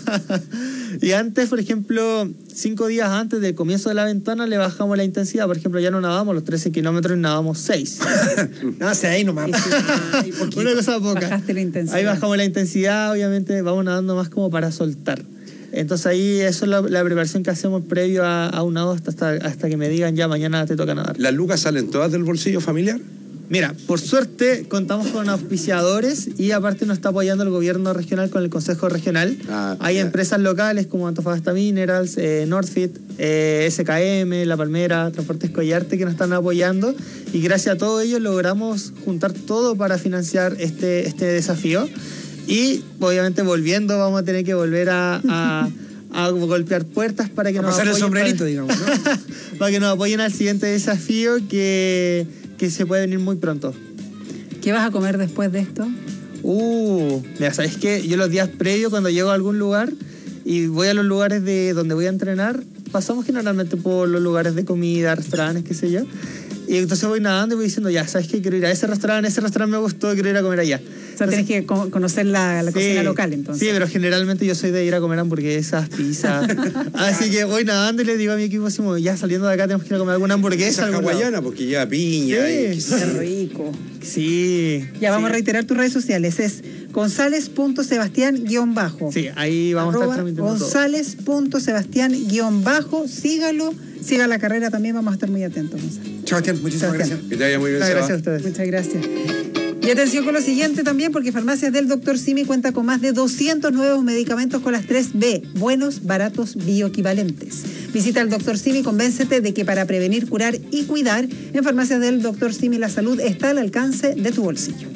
Y antes, por ejemplo, cinco días antes del comienzo de la ventana le bajamos la intensidad. Por ejemplo, ya no nadamos los trece kilómetros, nadamos seis. No sé, ahí nomás. Una cosa poca. Bajaste la intensidad. Ahí bajamos la intensidad, obviamente vamos nadando más como para soltar. Entonces ahí eso es la, la preparación que hacemos previo a, a un nado hasta, hasta que me digan ya mañana te toca nadar. ¿Las lucas salen todas del bolsillo familiar? Mira, por suerte contamos con auspiciadores y aparte nos está apoyando el gobierno regional con el consejo regional. Ah, Hay yeah. empresas locales como Antofagasta Minerals, eh, Northfit, eh, S K M, La Palmera, Transportes Collarte que nos están apoyando y gracias a todos ellos logramos juntar todo para financiar este, este desafío y obviamente volviendo vamos a tener que volver a... a a golpear puertas para que a nos pasar apoyen el sombrerito, para, digamos, ¿no? para que nos apoyen al siguiente desafío que, que se puede venir muy pronto. ¿Qué vas a comer después de esto? Uh, mira, ¿sabes qué? Yo los días previos cuando llego a algún lugar y voy a los lugares de donde voy a entrenar, pasamos generalmente por los lugares de comida, restaurantes, qué sé yo. Y entonces voy nadando y voy diciendo, ya, ¿sabes qué? Quiero ir a ese restaurante, ese restaurante me gustó, quiero ir a comer allá. O sea, entonces, tienes que co- conocer la, la sí, cocina local, entonces. Sí, pero generalmente yo soy de ir a comer hamburguesas, pizzas. Así que voy nadando y le digo a mi equipo, decimos, ya saliendo de acá tenemos que ir a comer alguna hamburguesa. Esa hawaiana, porque lleva piña. Sí, y... qué rico. Sí. Ya, vamos sí. a reiterar tus redes sociales. Es gonzález punto sebastián guión bajo. Sí, ahí vamos Arroba a estar transmitiendo gonzález punto sebastián guión bajo. Sígalo. Siga la carrera también, vamos a estar muy atentos, Gonzalo. Sebastián, muchísimas Sebastián. gracias. Que te vaya muy bien, Muchas Seba. gracias a ustedes. Muchas gracias. Y atención con lo siguiente también, porque Farmacias del doctor Simi cuenta con más de doscientos nuevos medicamentos con las tres B, buenos, baratos, bioequivalentes. Visita al doctor Simi y convéncete de que para prevenir, curar y cuidar, en Farmacias del doctor Simi la salud está al alcance de tu bolsillo.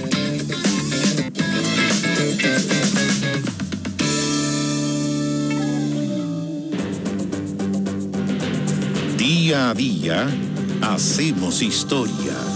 Día a día, hacemos historia.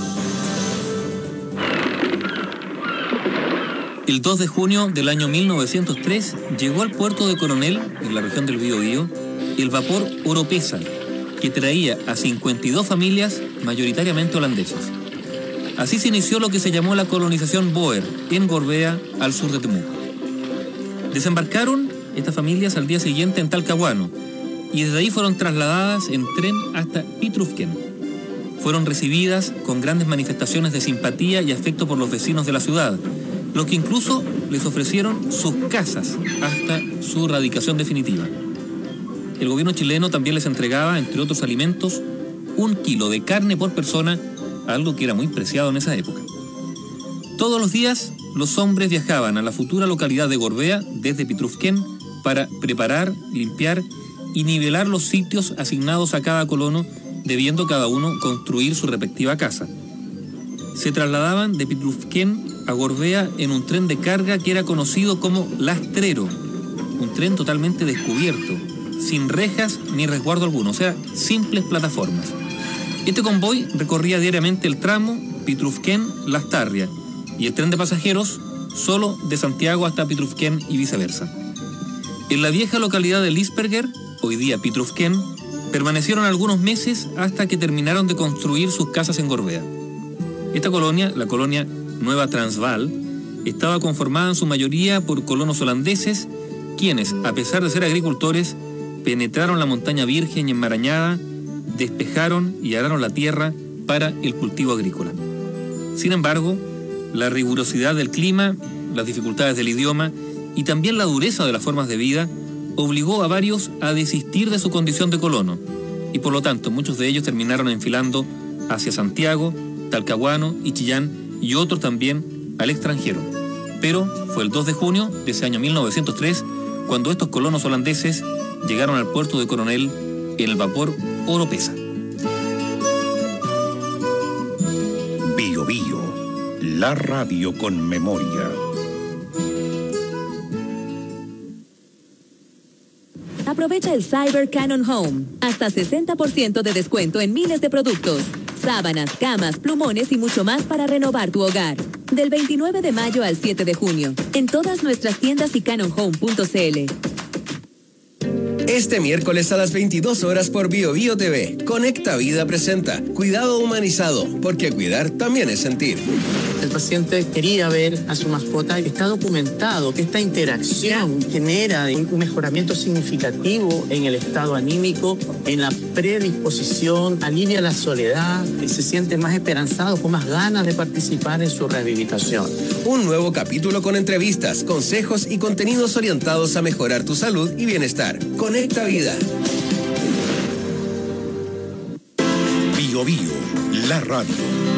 El dos de junio del año mil novecientos tres llegó al puerto de Coronel, en la región del Biobío, el vapor Oropesa, que traía a cincuenta y dos familias mayoritariamente holandesas. Así se inició lo que se llamó la colonización Boer, en Gorbea, al sur de Temuco. Desembarcaron estas familias al día siguiente en Talcahuano, y desde ahí fueron trasladadas en tren hasta Pitrufken. Fueron recibidas con grandes manifestaciones de simpatía y afecto por los vecinos de la ciudad, los que incluso les ofrecieron sus casas hasta su radicación definitiva. El gobierno chileno también les entregaba, entre otros alimentos, un kilo de carne por persona, algo que era muy preciado en esa época. Todos los días, los hombres viajaban a la futura localidad de Gorbea desde Pitrufken para preparar, limpiar y nivelar los sitios asignados a cada colono debiendo cada uno construir su respectiva casa. Se trasladaban de Pitrufquén a Gorbea en un tren de carga que era conocido como Lastrero, un tren totalmente descubierto, sin rejas ni resguardo alguno, o sea, simples plataformas. Este convoy recorría diariamente el tramo Pitrufquén-Lastarria y el tren de pasajeros solo de Santiago hasta Pitrufquén y viceversa. En la vieja localidad de Lißberger, hoy día Pitrufquén, permanecieron algunos meses hasta que terminaron de construir sus casas en Gorbea. Esta colonia, la colonia Nueva Transvaal, estaba conformada en su mayoría por colonos holandeses, quienes, a pesar de ser agricultores, penetraron la montaña virgen y enmarañada, despejaron y araron la tierra para el cultivo agrícola. Sin embargo, la rigurosidad del clima, las dificultades del idioma y también la dureza de las formas de vida obligó a varios a desistir de su condición de colono, y por lo tanto muchos de ellos terminaron enfilando hacia Santiago, Talcahuano y Chillán, y otros también al extranjero. Pero fue el dos de junio de ese año mil novecientos tres cuando estos colonos holandeses llegaron al puerto de Coronel en el vapor Oropesa. Bio Bio, la radio con memoria. Aprovecha el Cyber Canon Home. Hasta sesenta por ciento de descuento en miles de productos. Sábanas, camas, plumones y mucho más para renovar tu hogar. Del veintinueve de mayo al siete de junio. En todas nuestras tiendas y canon home punto c l. Este miércoles a las veintidós horas por Bio Bio T V, Conecta Vida presenta Cuidado Humanizado, porque cuidar también es sentir. El paciente quería ver a su mascota y está documentado que esta interacción genera un mejoramiento significativo en el estado anímico, en la predisposición, alivia la soledad y se siente más esperanzado, con más ganas de participar en su rehabilitación. Un nuevo capítulo con entrevistas, consejos y contenidos orientados a mejorar tu salud y bienestar. Conecta Vida. Bio Bio, la radio.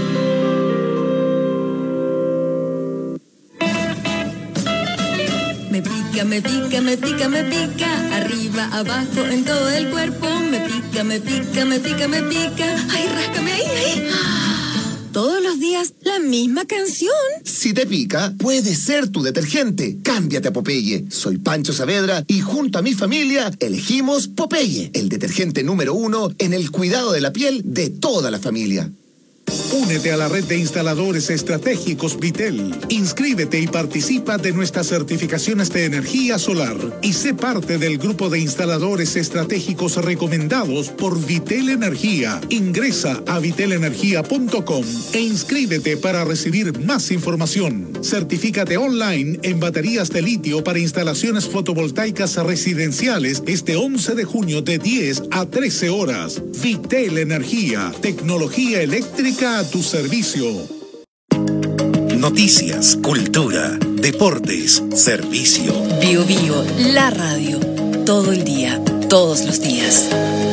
Me pica, me pica, me pica, me pica, arriba, abajo, en todo el cuerpo. Me pica, me pica, me pica, me pica. Ay, ráscame ahí, ahí. Todos los días la misma canción. Si te pica, puede ser tu detergente. Cámbiate a Popeye. Soy Pancho Saavedra y junto a mi familia elegimos Popeye, el detergente número uno en el cuidado de la piel de toda la familia. Únete a la red de instaladores estratégicos Vitel. Inscríbete y participa de nuestras certificaciones de energía solar y sé parte del grupo de instaladores estratégicos recomendados por Vitel Energía. Ingresa a vitel energía punto com e inscríbete para recibir más información. Certifícate online en baterías de litio para instalaciones fotovoltaicas residenciales este once de junio de diez a trece horas. Vitel Energía, tecnología eléctrica a tu servicio. Noticias, cultura, deportes, servicio. Bio Bio, la radio. Todo el día, todos los días.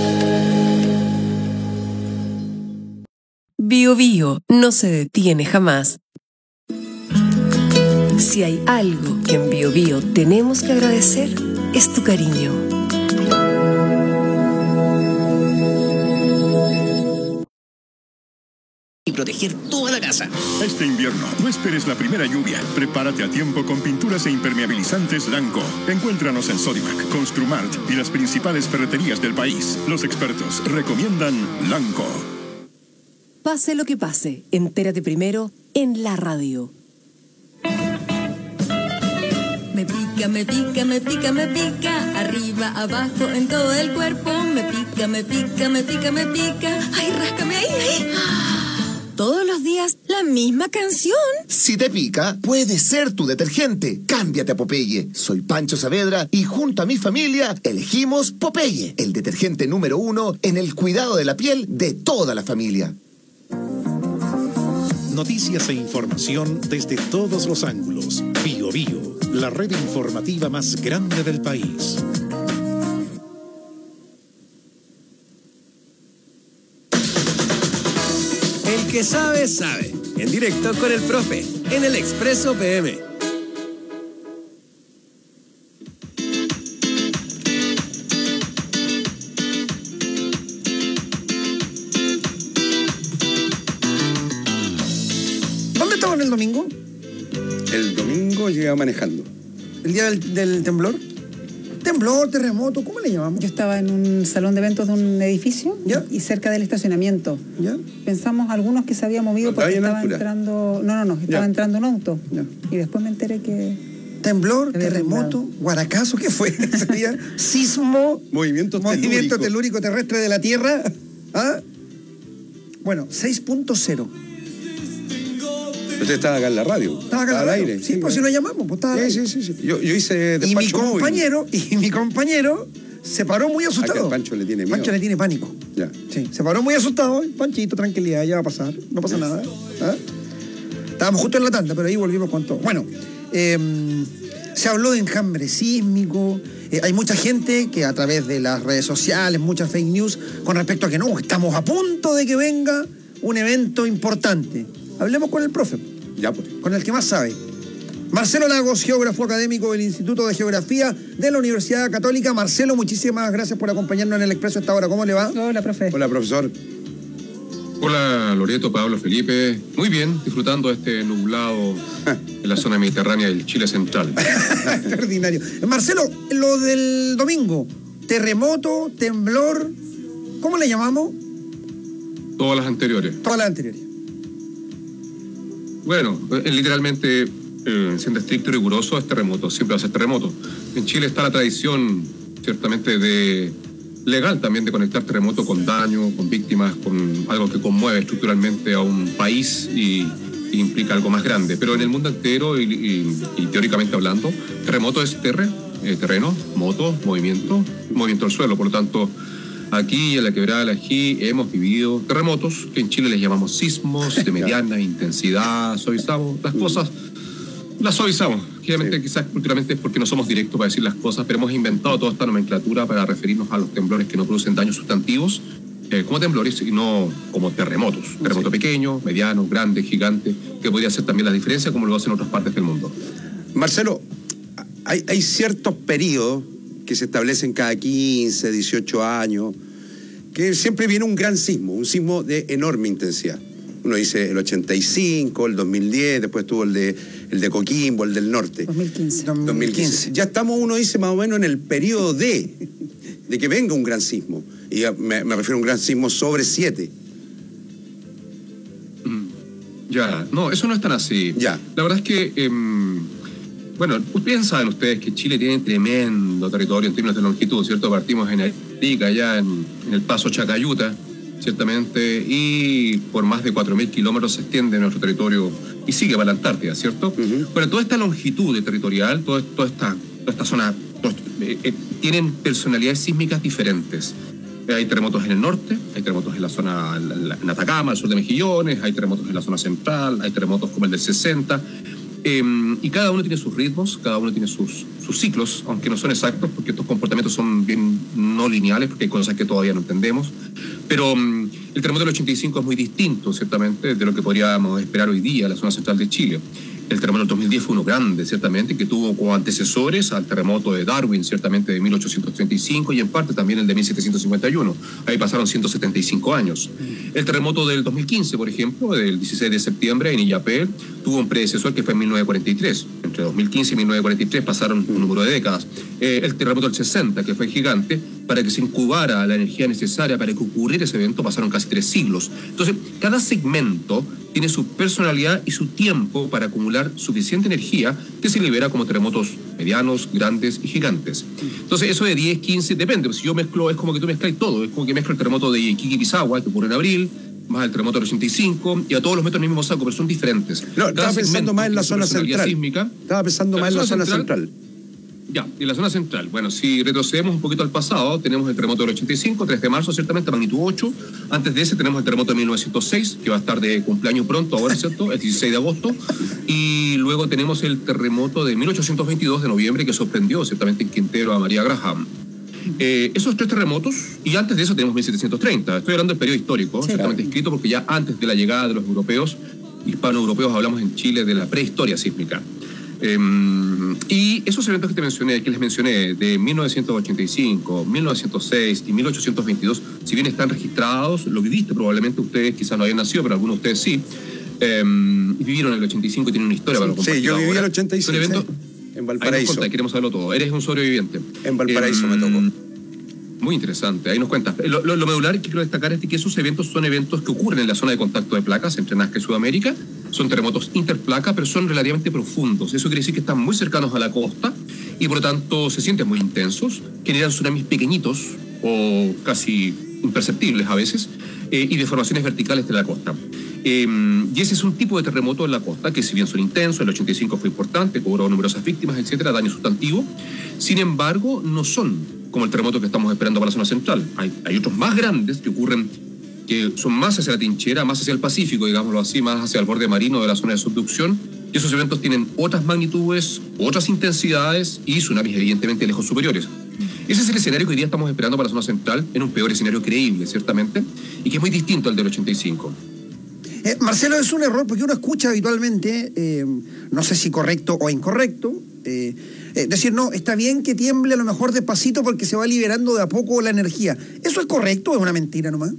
Bio Bio no se detiene jamás. Si hay algo que en Bio Bio tenemos que agradecer, es tu cariño. Y proteger toda la casa. Este invierno, no esperes la primera lluvia. Prepárate a tiempo con pinturas e impermeabilizantes Lanco. Encuéntranos en Sodimac, Construmart y las principales ferreterías del país. Los expertos recomiendan Lanco. Pase lo que pase, entérate primero en la radio. Me pica, me pica, me pica, me pica, arriba, abajo, en todo el cuerpo. Me pica, me pica, me pica, me pica. Ay, ráscame ahí, ahí. Todos los días la misma canción. Si te pica, puede ser tu detergente. Cámbiate a Popeye. Soy Pancho Saavedra y junto a mi familia elegimos Popeye, el detergente número uno en el cuidado de la piel de toda la familia. Noticias e información desde todos los ángulos. Bio Bio, la red informativa más grande del país. El que sabe, sabe. En directo con el profe, en el Expreso P M. estaban el domingo? El domingo llegaba manejando. ¿El día del, del temblor? Temblor, terremoto, ¿cómo le llamamos? Yo estaba en un salón de eventos de un edificio ¿Ya? y cerca del estacionamiento. ¿Ya? Pensamos algunos que se había movido porque estaba entrando... No, no, no, estaba ¿Ya? entrando un auto. ¿Ya? Y después me enteré que... Temblor, terremoto, guaracazo, ¿qué fue? ¿Sería sismo? Movimiento telúrico. Movimiento telúrico terrestre de la Tierra. ¿Ah? Bueno, seis punto cero. Usted estaba acá en la radio. Estaba acá en la al radio. aire. Sí, pues si nos llamamos, pues estaba al Sí, aire. sí, sí, sí. Yo, yo hice Y mi despacho móvil. compañero, y mi compañero se paró muy asustado. Acá Pancho le tiene miedo. Pancho le tiene pánico. Ya. Sí, se paró muy asustado. Panchito, tranquilidad, ya va a pasar. No pasa nada. ¿Ah? Estábamos justo en la tanda, pero ahí volvimos con todo. Bueno, eh, se habló de enjambre sísmico. Eh, hay mucha gente que a través de las redes sociales, muchas fake news, con respecto a que no, estamos a punto de que venga un evento importante. Hablemos con el profe. Ya, pues. Con el que más sabe. Marcelo Lagos, geógrafo académico del Instituto de Geografía de la Universidad Católica. Marcelo, muchísimas gracias por acompañarnos en el Expreso a esta hora. ¿Cómo le va? Hola, profe. Hola, profesor. Hola, Loreto, Pablo, Felipe. Muy bien, disfrutando de este nublado en la zona mediterránea del Chile central. Extraordinario. Marcelo, lo del domingo. Terremoto, temblor, ¿cómo le llamamos? Todas las anteriores. Todas las anteriores. Bueno, eh, literalmente, eh, siendo estricto y riguroso, es terremoto, siempre va a ser terremoto. En Chile está la tradición, ciertamente, de legal también de conectar terremoto con daño, con víctimas, con algo que conmueve estructuralmente a un país y, y implica algo más grande. Pero en el mundo entero y, y, y teóricamente hablando, terremoto es terre, eh, terreno, moto, movimiento, movimiento del suelo. Por lo tanto, aquí en la Quebrada del Ají hemos vivido terremotos, que en Chile les llamamos sismos, de mediana intensidad, suavizamos las cosas, las suavizamos. Obviamente, sí. Quizás culturalmente es porque no somos directos para decir las cosas, pero hemos inventado toda esta nomenclatura para referirnos a los temblores que no producen daños sustantivos, eh, como temblores y no como terremotos. Terremoto sí. Pequeño, mediano, grande, gigante, que podría hacer también la diferencia como lo hacen en otras partes del mundo. Marcelo, hay, hay ciertos periodos que se establecen cada quince, dieciocho años, que siempre viene un gran sismo, un sismo de enorme intensidad. Uno dice el ochenta y cinco, el dos mil diez, después tuvo el de, el de Coquimbo, el del norte. dos mil quince. dos mil quince. Ya estamos, uno dice, más o menos en el periodo de, de que venga un gran sismo. Y me, me refiero a un gran sismo sobre siete. Ya, no, eso no es tan así. Ya. La verdad es que... Eh, Bueno, bien saben ustedes que Chile tiene tremendo territorio en términos de longitud, ¿cierto? Partimos en Arica, allá en, en el Paso Chacayuta, ciertamente, y por más de cuatro mil kilómetros se extiende nuestro territorio y sigue para la Antártida, ¿cierto? Uh-huh. Bueno, toda esta longitud de territorial, toda, toda, esta, toda esta zona, toda, eh, eh, tienen personalidades sísmicas diferentes. Eh, hay terremotos en el norte, hay terremotos en la zona, en, en Atacama, al sur de Mejillones, hay terremotos en la zona central, hay terremotos como el del sesenta. Eh, y cada uno tiene sus ritmos, cada uno tiene sus, sus ciclos, aunque no son exactos, porque estos comportamientos son bien no lineales, porque hay cosas que todavía no entendemos. Pero um, el terremoto del ochenta y cinco es muy distinto, ciertamente, de lo que podríamos esperar hoy día en la zona central de Chile. El terremoto del dos mil diez fue uno grande, ciertamente, que tuvo como antecesores al terremoto de Darwin, ciertamente, de mil ochocientos treinta y cinco, y en parte también el de mil setecientos cincuenta y uno. Ahí pasaron ciento setenta y cinco años. El terremoto del dos mil quince, por ejemplo, del dieciséis de septiembre en Illapel, tuvo un predecesor que fue en mil novecientos cuarenta y tres. Entre dos mil quince y mil novecientos cuarenta y tres pasaron un número de décadas. Eh, el terremoto del sesenta, que fue gigante, para que se incubara la energía necesaria para que ocurriera ese evento, pasaron casi tres siglos. Entonces, cada segmento tiene su personalidad y su tiempo para acumular suficiente energía que se libera como terremotos medianos, grandes y gigantes. Entonces, eso de diez, quince, depende. Si yo mezclo, es como que tú mezclas todo. Es como que mezclo el terremoto de Iquique y Pisagua, que ocurre en abril, más el terremoto del ochenta y cinco, y a todos los meto en el mismo saco, pero son diferentes. No, estaba pensando más en la zona central. Sísmica, estaba pensando más en la zona central. Ya, y la zona central. Bueno, si retrocedemos un poquito al pasado, tenemos el terremoto del ochenta y cinco, tres de marzo, ciertamente, magnitud ocho. Antes de ese tenemos el terremoto de mil novecientos seis, que va a estar de cumpleaños pronto, ahora, ¿cierto? El dieciséis de agosto. Y luego tenemos el terremoto de mil ochocientos veintidós de noviembre, que sorprendió, ciertamente, en Quintero a María Graham. Eh, esos tres terremotos, y antes de eso tenemos mil setecientos treinta. Estoy hablando del periodo histórico, sí, ciertamente claro. Escrito, porque ya antes de la llegada de los europeos, hispano-europeos, hablamos en Chile de la prehistoria sísmica. Eh, y esos eventos que te mencioné, que les mencioné, de mil novecientos ochenta y cinco, mil novecientos seis y mil ochocientos veintidós, si bien están registrados, lo viviste probablemente ustedes, quizás no hayan nacido, pero algunos de ustedes sí, eh, y vivieron en el ochenta y cinco y tienen una historia sí, para compartir. Sí, yo viví en el ahora. ochenta y cinco. Son eventos, sí, en Valparaíso. Contar, queremos saberlo todo. Eres un sobreviviente. En Valparaíso eh, me tocó. Muy interesante, ahí nos cuentas. Lo, lo, lo medular que quiero destacar es que esos eventos son eventos que ocurren en la zona de contacto de placas entre Nazca y Sudamérica. Son terremotos interplaca, pero son relativamente profundos. Eso quiere decir que están muy cercanos a la costa y por lo tanto se sienten muy intensos, generan tsunamis pequeñitos o casi imperceptibles a veces, eh, y deformaciones verticales de la costa. Eh, y ese es un tipo de terremoto en la costa que, si bien son intensos, el ochenta y cinco fue importante, cobró numerosas víctimas, etcétera, daño sustantivo. Sin embargo, no son como el terremoto que estamos esperando para la zona central. Hay, hay otros más grandes que ocurren, que son más hacia la trinchera, más hacia el Pacífico, digámoslo así, más hacia el borde marino de la zona de subducción. Y esos eventos tienen otras magnitudes, otras intensidades y tsunamis evidentemente lejos superiores. Ese es el escenario que hoy día estamos esperando para la zona central, en un peor escenario creíble, ciertamente, y que es muy distinto al del ochenta y cinco. Eh, Marcelo, es un error porque uno escucha habitualmente, eh, no sé si correcto o incorrecto, eh, eh, decir, no, está bien que tiemble a lo mejor despacito porque se va liberando de a poco la energía. ¿Eso es correcto o es una mentira nomás?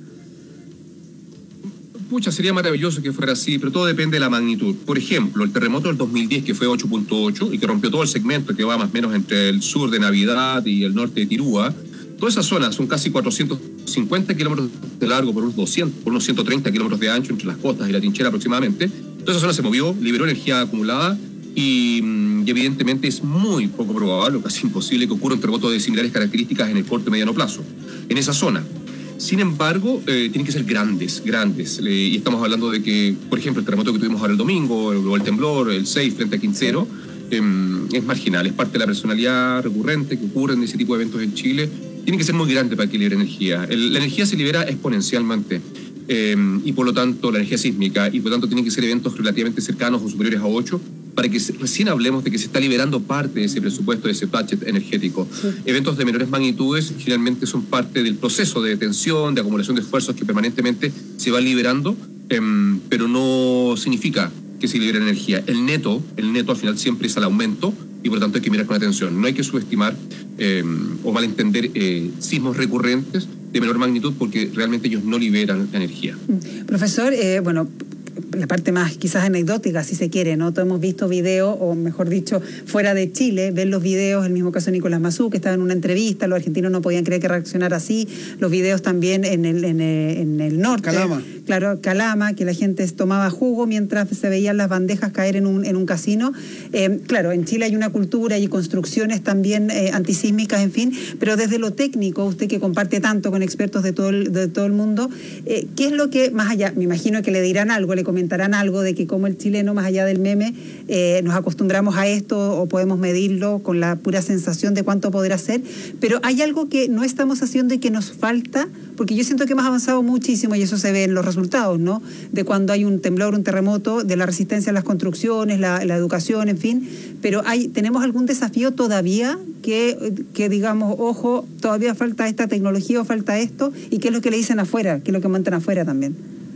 Pucha, sería maravilloso que fuera así, pero todo depende de la magnitud. Por ejemplo, el terremoto del dos mil diez, que fue ocho punto ocho y que rompió todo el segmento que va más o menos entre el sur de Navidad y el norte de Tirúa, toda esa zona son casi cuatrocientos cincuenta kilómetros de largo por unos doscientos, por unos ciento treinta kilómetros de ancho entre las costas y la trinchera aproximadamente. Toda esa zona se movió, liberó energía acumulada y, y evidentemente es muy poco probable, o casi imposible, que ocurra un terremoto de similares características en el corto y mediano plazo, en esa zona. Sin embargo, eh, tienen que ser grandes, grandes. Eh, y estamos hablando de que, por ejemplo, el terremoto que tuvimos ahora el domingo, o el temblor, el seis frente a Quincero, eh, es marginal, es parte de la personalidad recurrente que ocurre en ese tipo de eventos en Chile. Tiene que ser muy grande para que libere energía. El, la energía se libera exponencialmente. Eh, y por lo tanto, la energía sísmica, y por lo tanto tienen que ser eventos relativamente cercanos o superiores a ocho, para que se, recién hablemos de que se está liberando parte de ese presupuesto, de ese budget energético. Sí. Eventos de menores magnitudes generalmente son parte del proceso de tensión, de acumulación de esfuerzos que permanentemente se va liberando, eh, pero no significa que se libere energía. El neto, el neto al final siempre es al aumento, y por lo tanto hay que mirar con atención. No hay que subestimar eh, o malentender eh, sismos recurrentes de menor magnitud porque realmente ellos no liberan la energía. Profesor, eh, bueno, la parte más quizás anecdótica, si se quiere, ¿no? Todos hemos visto videos, o mejor dicho, fuera de Chile, ver los videos, el mismo caso de Nicolás Mazú, que estaba en una entrevista, los argentinos no podían creer que reaccionara así, los videos también en el, en el, en el norte. Calama. Claro, Calama, que la gente tomaba jugo mientras se veían las bandejas caer en un, en un casino. Eh, claro, en Chile hay una cultura y construcciones también eh, antisísmicas, en fin, pero desde lo técnico, usted que comparte tanto con expertos de todo el, de todo el mundo, eh, ¿qué es lo que, más allá, me imagino que le dirán algo, le comentarán algo de que como el chileno, más allá del meme, eh, nos acostumbramos a esto o podemos medirlo con la pura sensación de cuánto podrá ser, pero hay algo que no estamos haciendo y que nos falta, porque yo siento que hemos avanzado muchísimo y eso se ve en los resultados, ¿no? De cuando hay un temblor, un terremoto, de la resistencia a las construcciones, la, la educación, en fin, pero hay, tenemos algún desafío todavía que, que digamos, ojo, todavía falta esta tecnología o falta esto, y qué es lo que le dicen afuera, qué es lo que montan afuera también.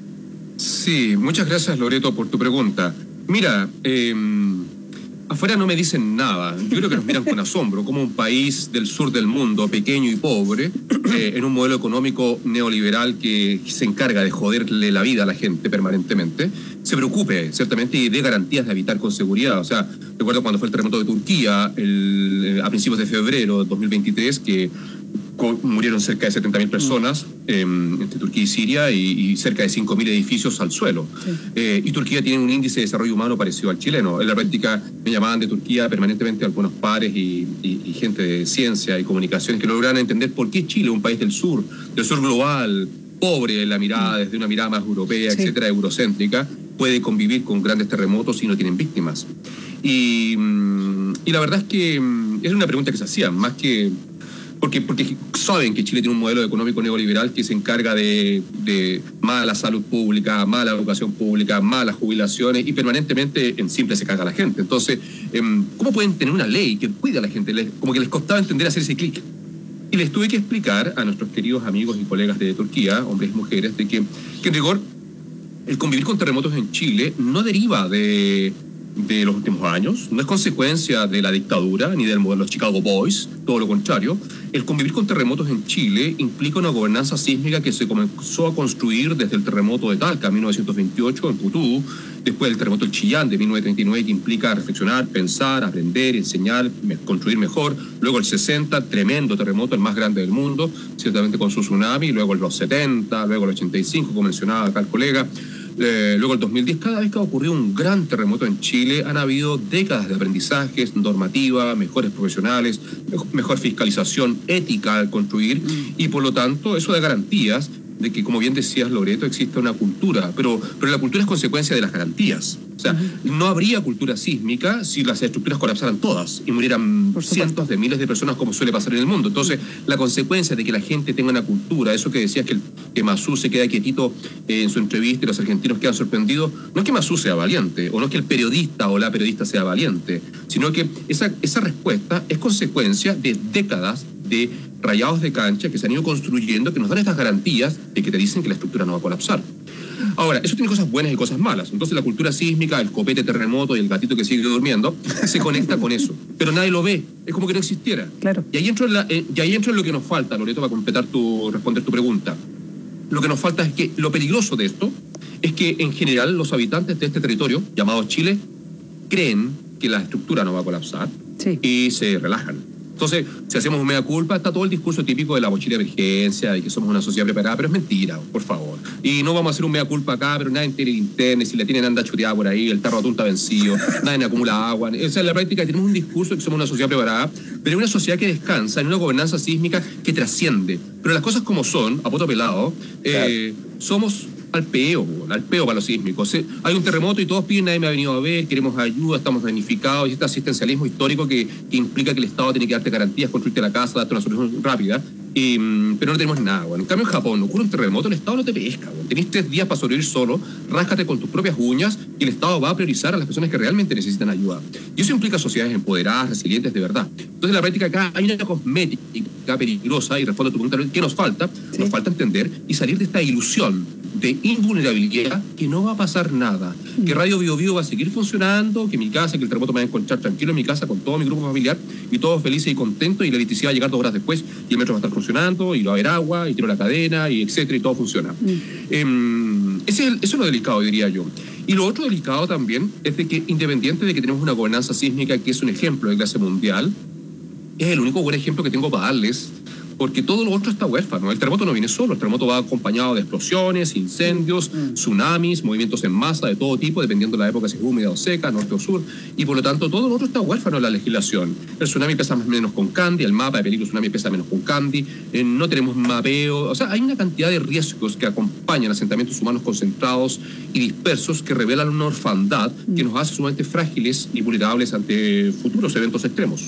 Sí, muchas gracias, Loreto, por tu pregunta. Mira, eh, afuera no me dicen nada. Yo creo que nos miran con asombro, como un país del sur del mundo, pequeño y pobre, eh, en un modelo económico neoliberal que se encarga de joderle la vida a la gente permanentemente, se preocupe, ciertamente, y dé garantías de habitar con seguridad. O sea, recuerdo cuando fue el terremoto de Turquía, el, a principios de febrero de dos mil veintitrés, que murieron cerca de setenta mil personas eh, entre Turquía y Siria y, y cerca de cinco mil edificios al suelo. Sí. Eh, y Turquía tiene un índice de desarrollo humano parecido al chileno. En la práctica me llamaban de Turquía permanentemente algunos pares y, y, y gente de ciencia y comunicación que no lograban entender por qué Chile, un país del sur, del sur global, pobre en la mirada, desde una mirada más europea, sí, etcétera, eurocéntrica, puede convivir con grandes terremotos y no tienen víctimas. Y, y la verdad es que es una pregunta que se hacía, más que... Porque, porque saben que Chile tiene un modelo económico neoliberal que se encarga de, de mala salud pública, mala educación pública, malas jubilaciones y permanentemente en simple se caga a la gente. Entonces, ¿cómo pueden tener una ley que cuida a la gente? Les, como que les costaba entender hacer ese clic. Y les tuve que explicar a nuestros queridos amigos y colegas de Turquía, hombres y mujeres, de que, que en rigor el convivir con terremotos en Chile no deriva de... de los últimos años, no es consecuencia de la dictadura ni del modelo Chicago Boys, todo lo contrario. El convivir con terremotos en Chile implica una gobernanza sísmica que se comenzó a construir desde el terremoto de Talca en mil novecientos veintiocho en Putú, después del terremoto del Chillán de mil novecientos treinta y nueve, que implica reflexionar, pensar, aprender, enseñar, construir mejor. Luego el sesenta, tremendo terremoto, el más grande del mundo, ciertamente con su tsunami. Luego el los setenta, luego el ochenta y cinco, como mencionaba acá el colega. Eh, luego el dos mil diez, cada vez que ha ocurrido un gran terremoto en Chile han habido décadas de aprendizajes, normativa, mejores profesionales, mejor, mejor fiscalización ética al construir, y por lo tanto eso da garantías de que, como bien decías, Loreto, existe una cultura, pero, pero la cultura es consecuencia de las garantías. O sea, uh-huh. no habría cultura sísmica si las estructuras colapsaran todas y murieran cientos de miles de personas, como suele pasar en el mundo. Entonces, uh-huh. la consecuencia de que la gente tenga una cultura, eso que decías que, el, que Mazú se queda quietito eh, en su entrevista y los argentinos quedan sorprendidos, no es que Mazú sea valiente, o no es que el periodista o la periodista sea valiente, sino que esa, esa respuesta es consecuencia de décadas de rayados de cancha que se han ido construyendo, que nos dan estas garantías de que te dicen que la estructura no va a colapsar. Ahora, eso tiene cosas buenas y cosas malas. Entonces la cultura sísmica, el copete terremoto y el gatito que sigue durmiendo, se conecta con eso. Pero nadie lo ve. Es como que no existiera. Claro. Y ahí entro en, la, eh, y ahí entro en lo que nos falta, Loreto, para completar tu, responder tu pregunta. Lo que nos falta es que lo peligroso de esto es que en general los habitantes de este territorio, llamado Chile, creen que la estructura no va a colapsar, sí. y se relajan. Entonces, si hacemos un mea culpa, está todo el discurso típico de la mochila de emergencia, de que somos una sociedad preparada, pero es mentira, por favor. Y no vamos a hacer un mea culpa acá, pero nadie tiene linterna, si la tienen anda chuteada por ahí, el tarro atún está vencido, nadie acumula agua. O sea, en la práctica tenemos un discurso de que somos una sociedad preparada, pero es una sociedad que descansa en una gobernanza sísmica que trasciende. Pero las cosas como son, a poto pelado, eh, claro. somos... al peo, al peo para los sísmicos. Hay un terremoto y todos piden, nadie me ha venido a ver, queremos ayuda, estamos damnificados, y este asistencialismo histórico que, que implica que el Estado tiene que darte garantías, construirte la casa, darte una solución rápida, y, pero no tenemos nada. Bueno, en cambio en Japón ocurre un terremoto, el Estado no te pesca. Bueno. Tenés tres días para sobrevivir solo, ráscate con tus propias uñas y el Estado va a priorizar a las personas que realmente necesitan ayuda. Y eso implica sociedades empoderadas, resilientes de verdad. Entonces en la práctica acá hay una cosmética peligrosa, y respondo a tu pregunta, ¿qué nos falta? ¿Sí? Nos falta entender y salir de esta ilusión de invulnerabilidad, que no va a pasar nada, que Radio Bio Bio va a seguir funcionando, que mi casa, que el terremoto me va a encontrar tranquilo en mi casa con todo mi grupo familiar y todos felices y contentos, y la electricidad va a llegar dos horas después y el metro va a estar funcionando y va a haber agua y tiro la cadena y etcétera, y todo funciona. Mm. Eh, ese es el, eso es lo delicado, diría yo. Y lo otro delicado también es de que, independiente de que tenemos una gobernanza sísmica que es un ejemplo de clase mundial, es el único buen ejemplo que tengo para darles, porque todo lo otro está huérfano. El terremoto no viene solo, el terremoto va acompañado de explosiones, incendios, mm. tsunamis, movimientos en masa de todo tipo, dependiendo de la época, si es húmeda o seca, norte o sur, y por lo tanto todo lo otro está huérfano en la legislación. El tsunami pesa más o menos con Candy, el mapa de peligro tsunami pesa menos con Candy, eh, no tenemos mapeo, o sea, hay una cantidad de riesgos que acompañan asentamientos humanos concentrados y dispersos que revelan una orfandad mm. que nos hace sumamente frágiles y vulnerables ante futuros eventos extremos.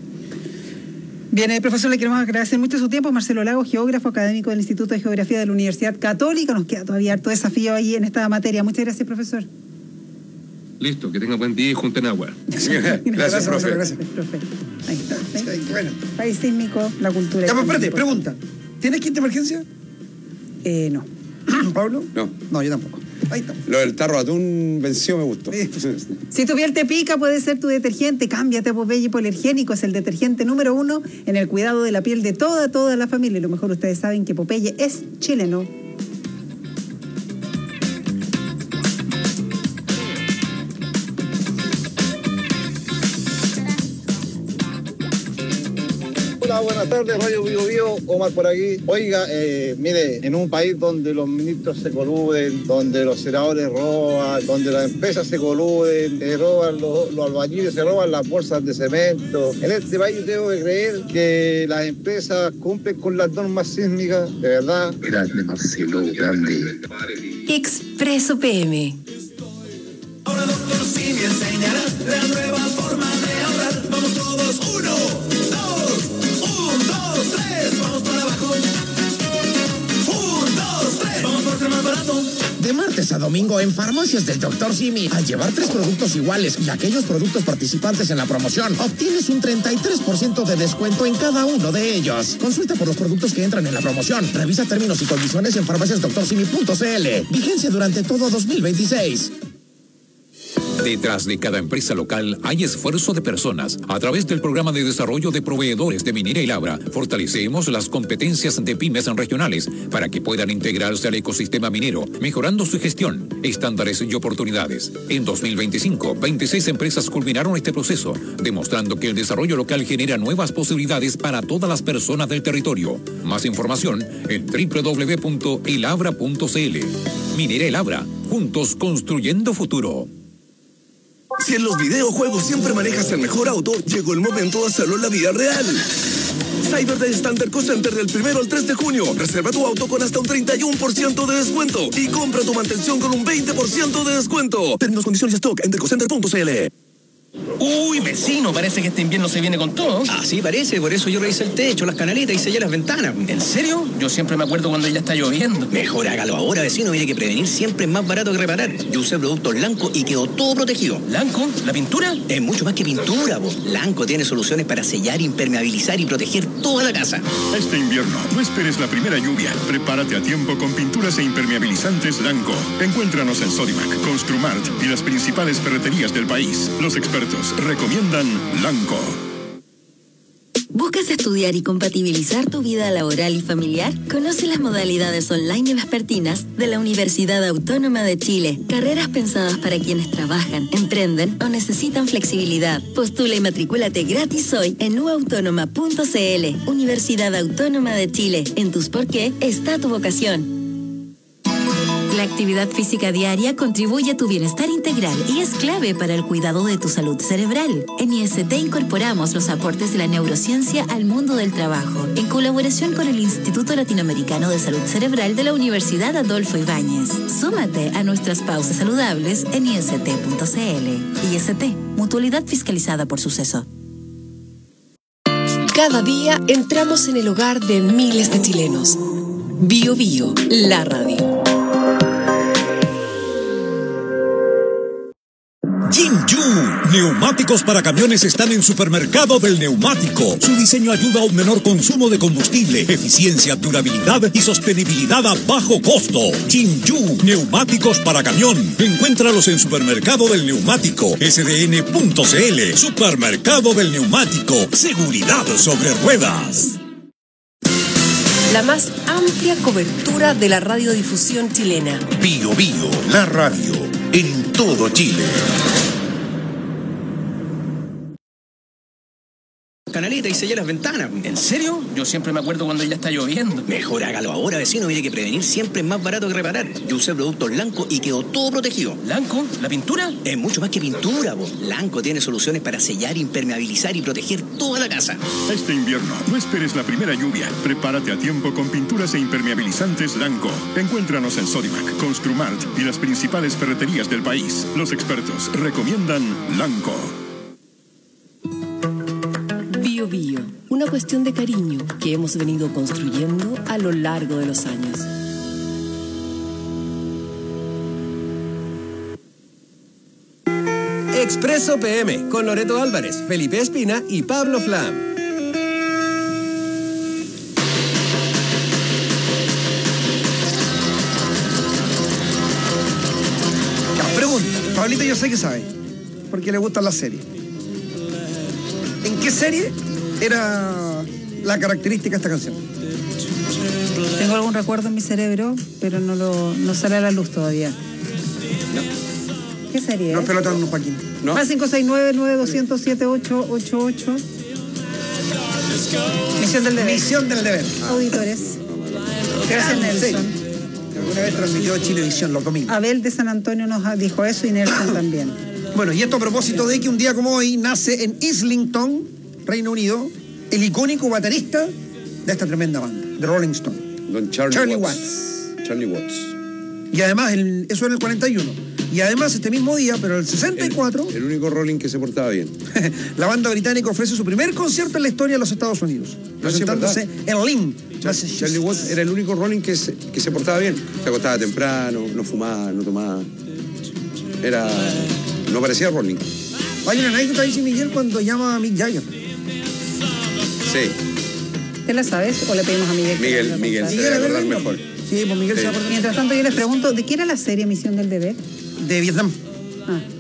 Bien, eh, profesor, le queremos agradecer mucho su tiempo. Marcelo Lago, geógrafo académico del Instituto de Geografía de la Universidad Católica. Nos queda todavía harto desafío ahí en esta materia. Muchas gracias, profesor. Listo, que tenga buen día y junten agua. Gracias, gracias, profe. Gracias. profe. Ahí está. Sí, bueno. País sísmico, la cultura. Ya, pues espérate, pregunta. ¿Tienes kit de emergencia? Eh, no. ¿Pablo? No. No, yo tampoco. Ahí está. Lo del tarro atún venció, me gustó. Si tu piel te pica, puede ser tu detergente. Cámbiate a Popeye Hipoalergénico. Es el detergente número uno en el cuidado de la piel de toda, toda la familia. Y lo mejor, ustedes saben que Popeye es chileno. Hola, buenas tardes, Radio Bio Bio, Omar por aquí. Oiga, eh, mire, en un país donde los ministros se coluden, donde los senadores roban, donde las empresas se coluden, se roban los, los albañiles, se roban las bolsas de cemento, en este país yo tengo que creer que las empresas cumplen con las normas sísmicas, de verdad. Grande, Marcelo, grande. Expreso P M. Ahora doctor Simi enseñará la nueva forma de ahorrar. Vamos todos, uno, dos, un, dos, tres, vamos para abajo. Un, dos, tres, vamos por ser más barato. De martes a domingo en Farmacias del doctor Simi, al llevar tres productos iguales y aquellos productos participantes en la promoción, obtienes un treinta y tres por ciento de descuento en cada uno de ellos. Consulta por los productos que entran en la promoción. Revisa términos y condiciones en farmacias doctor simi punto c l. Vigencia durante todo dos mil veintiséis. Detrás de cada empresa local hay esfuerzo de personas. A través del programa de desarrollo de proveedores de Minera y Labra, fortalecemos las competencias de pymes regionales para que puedan integrarse al ecosistema minero, mejorando su gestión, estándares y oportunidades. En dos mil veinticinco, veintiséis empresas culminaron este proceso, demostrando que el desarrollo local genera nuevas posibilidades para todas las personas del territorio. Más información en doble u doble u doble u punto elabra punto c l. Minera y Labra, juntos construyendo futuro. Si en los videojuegos siempre manejas el mejor auto, llegó el momento de hacerlo en la vida real. Cyber Day Standard Co Center del primero al tres de junio. Reserva tu auto con hasta un treinta y uno por ciento de descuento y compra tu mantención con un veinte por ciento de descuento. Términos, condiciones y stock en dercocenter punto c l. Uy, vecino, parece que este invierno se viene con todo. Ah, sí, parece. Por eso yo revisé el techo, las canaletas y sellé las ventanas. ¿En serio? Yo siempre me acuerdo cuando ya está lloviendo. Mejor hágalo ahora, vecino. Mire que prevenir siempre es más barato que reparar. Yo usé productos Lanco y quedó todo protegido. ¿Lanco? ¿La pintura? Es mucho más que pintura, vos. Lanco tiene soluciones para sellar, impermeabilizar y proteger toda la casa. Este invierno, no esperes la primera lluvia. Prepárate a tiempo con pinturas e impermeabilizantes Lanco. Encuéntranos en Sodimac, Construmart y las principales ferreterías del país. Los expertos recomiendan Lanco. ¿Buscas estudiar y compatibilizar tu vida laboral y familiar? Conoce las modalidades online y vespertinas de la Universidad Autónoma de Chile. Carreras pensadas para quienes trabajan, emprenden o necesitan flexibilidad. Postula y matricúlate gratis hoy en u autónoma punto c l. Universidad Autónoma de Chile. En tus por qué está tu vocación. La actividad física diaria contribuye a tu bienestar integral y es clave para el cuidado de tu salud cerebral. En I S T incorporamos los aportes de la neurociencia al mundo del trabajo, en colaboración con el Instituto Latinoamericano de Salud Cerebral de la Universidad Adolfo Ibáñez. Súmate a nuestras pausas saludables en i s t punto c l. I S T, mutualidad fiscalizada por Suceso. Cada día entramos en el hogar de miles de chilenos. Bio Bio, la radio. Jinju, neumáticos para camiones están en Supermercado del Neumático. Su diseño ayuda a un menor consumo de combustible, eficiencia, durabilidad y sostenibilidad a bajo costo. Jinju, neumáticos para camión. Encuéntralos en Supermercado del Neumático, s d n punto c l. Supermercado del Neumático, seguridad sobre ruedas. La más amplia cobertura de la radiodifusión chilena. Bio Bio, la radio, en todo Chile. Canaleta y sellé las ventanas. ¿En serio? Yo siempre me acuerdo cuando ya está lloviendo. Mejor hágalo ahora, vecino. Mire que prevenir siempre es más barato que reparar. Yo usé productos Lanco y quedó todo protegido. ¿Lanco? ¿La pintura? Es mucho más que pintura, vos. Lanco tiene soluciones para sellar, impermeabilizar y proteger toda la casa. Este invierno, no esperes la primera lluvia. Prepárate a tiempo con pinturas e impermeabilizantes Lanco. Encuéntranos en Sodimac, Construmart y las principales ferreterías del país. Los expertos recomiendan Lanco. Bio Bio, una cuestión de cariño que hemos venido construyendo a lo largo de los años. Expreso P M con Loreto Álvarez, Felipe Espina y Pablo Flam. Pregunta, Pablito yo sé que sabe, porque le gustan las series. ¿En qué serie era la característica de esta canción? Tengo algún recuerdo en mi cerebro, pero no lo no sale a la luz todavía. No. ¿Qué serie No es? es pelotando, Joaquín. ¿No? Más cinco seis nueve, nueve dos cero cero, siete ocho ocho ocho. Misión del deber. Misión del deber. Auditores. Gracias, Nelson. Alguna vez transmitió Chilevisión los domingos. Abel de San Antonio nos dijo eso y Nelson también. Bueno, y esto a propósito de que un día como hoy nace en Islington, Reino Unido, el icónico baterista de esta tremenda banda, The Rolling Stone. Don Charlie, Charlie Watts. Watts. Charlie Watts. Y además, el, eso en el cuarenta y uno. Y además, este mismo día, pero el sesenta y cuatro... El, el único Rolling que se portaba bien. La banda británica ofrece su primer concierto en la historia de los Estados Unidos, presentándose en Lynn, Massachusetts. Charlie Watts era el único Rolling que se, que se portaba bien. Se acostaba temprano, no fumaba, no tomaba. Era... No parecía Rolling. Hay una anécdota, dice Miguel, cuando llama a Mick Jagger. Sí. ¿Te la sabes o le pedimos a Miguel? Miguel, Miguel, se debe acordar mejor. Sí, pues Miguel Sí. se va a acordar. Mientras tanto, yo les pregunto, ¿de qué era la serie Misión del Deber? De Vietnam. Ah.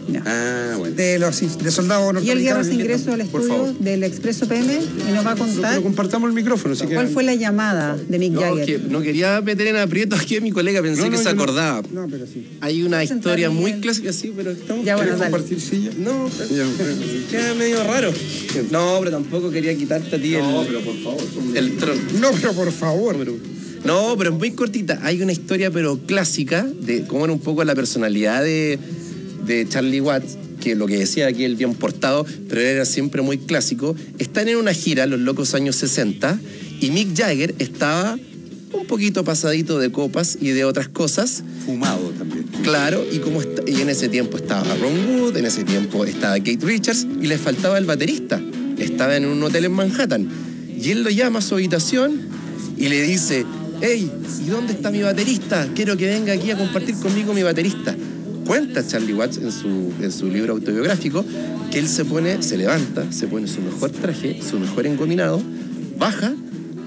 Ah, bueno. De los de soldados norteamericanos. Y el Guerra se en ingresó al Por estudio favor. del Expreso P M y nos va a contar Pero compartamos el micrófono. Si cuál fue la llamada de Mick No, Jagger. que no quería meter en aprietos aquí a mi colega, pensé No, no, que se yo no. acordaba. No, pero sí. Hay una Sentar historia muy bien. clásica, sí, pero estamos... Ya, bueno, ¿Quieres dale. compartir silla? No, pero queda medio raro. No, pero tampoco quería quitarte a ti No, el, pero por favor. el trono. No, pero por favor. No, pero es muy cortita. Hay una historia, pero clásica, de cómo era un poco la personalidad de, de Charlie Watts, que lo que decía aquí, el bien portado, pero era siempre muy clásico. Están en una gira, los locos años sesenta, y Mick Jagger estaba un poquito pasadito de copas y de otras cosas. Fumado también. Claro, y, como está- y en ese tiempo estaba Ron Wood, en ese tiempo estaba Keith Richards, y le faltaba el baterista. Estaba en un hotel en Manhattan. Y él lo llama a su habitación y le dice: hey, ¿y dónde está mi baterista? Quiero que venga aquí a compartir conmigo mi baterista. Cuenta Charlie Watts en su, en su libro autobiográfico que él se pone, se levanta, se pone su mejor traje, su mejor engominado, baja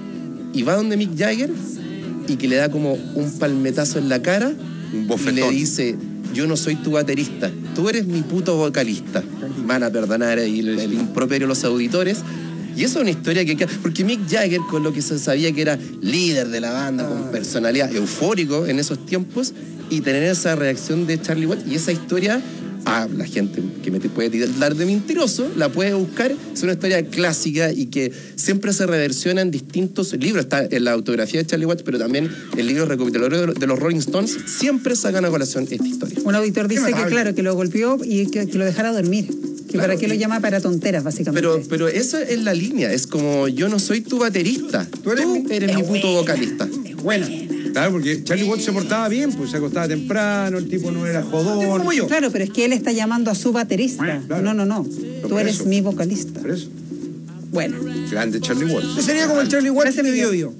y va donde Mick Jagger y que le da como un palmetazo en la cara Un y bofetón. le dice: yo no soy tu baterista, tú eres mi puto vocalista. Van a perdonar ahí el, el improperio a los auditores. Y eso es una historia que queda, porque Mick Jagger, con lo que se sabía que era líder de la banda, con personalidad, eufórico en esos tiempos, y tener esa reacción de Charlie Watts, y esa historia, a la gente que me puede tildar de mentiroso, la puede buscar. Es una historia clásica y que siempre se reversiona en distintos libros. Está en la autografía de Charlie Watts, pero también el libro recopilatorio de los Rolling Stones, siempre sacan a colación esta historia. Un auditor dice que, notable. claro, que lo golpeó y que, que lo dejara dormir. Que Claro, para qué lo y- llama para tonteras, básicamente. Pero, pero esa es la línea, es como: yo no soy tu baterista, tú eres, mi, eres mi puto vocalista. Buena. Claro, porque Charlie Watts se portaba bien, pues se acostaba temprano, el tipo no era jodón. Como yo. Claro, pero es que él está llamando a su baterista. Claro. No, no, no. por Tú eres eso. mi vocalista. Por eso. Bueno. Grande Charlie Watts. Eso sería como el Charlie Watts de Bio Bio.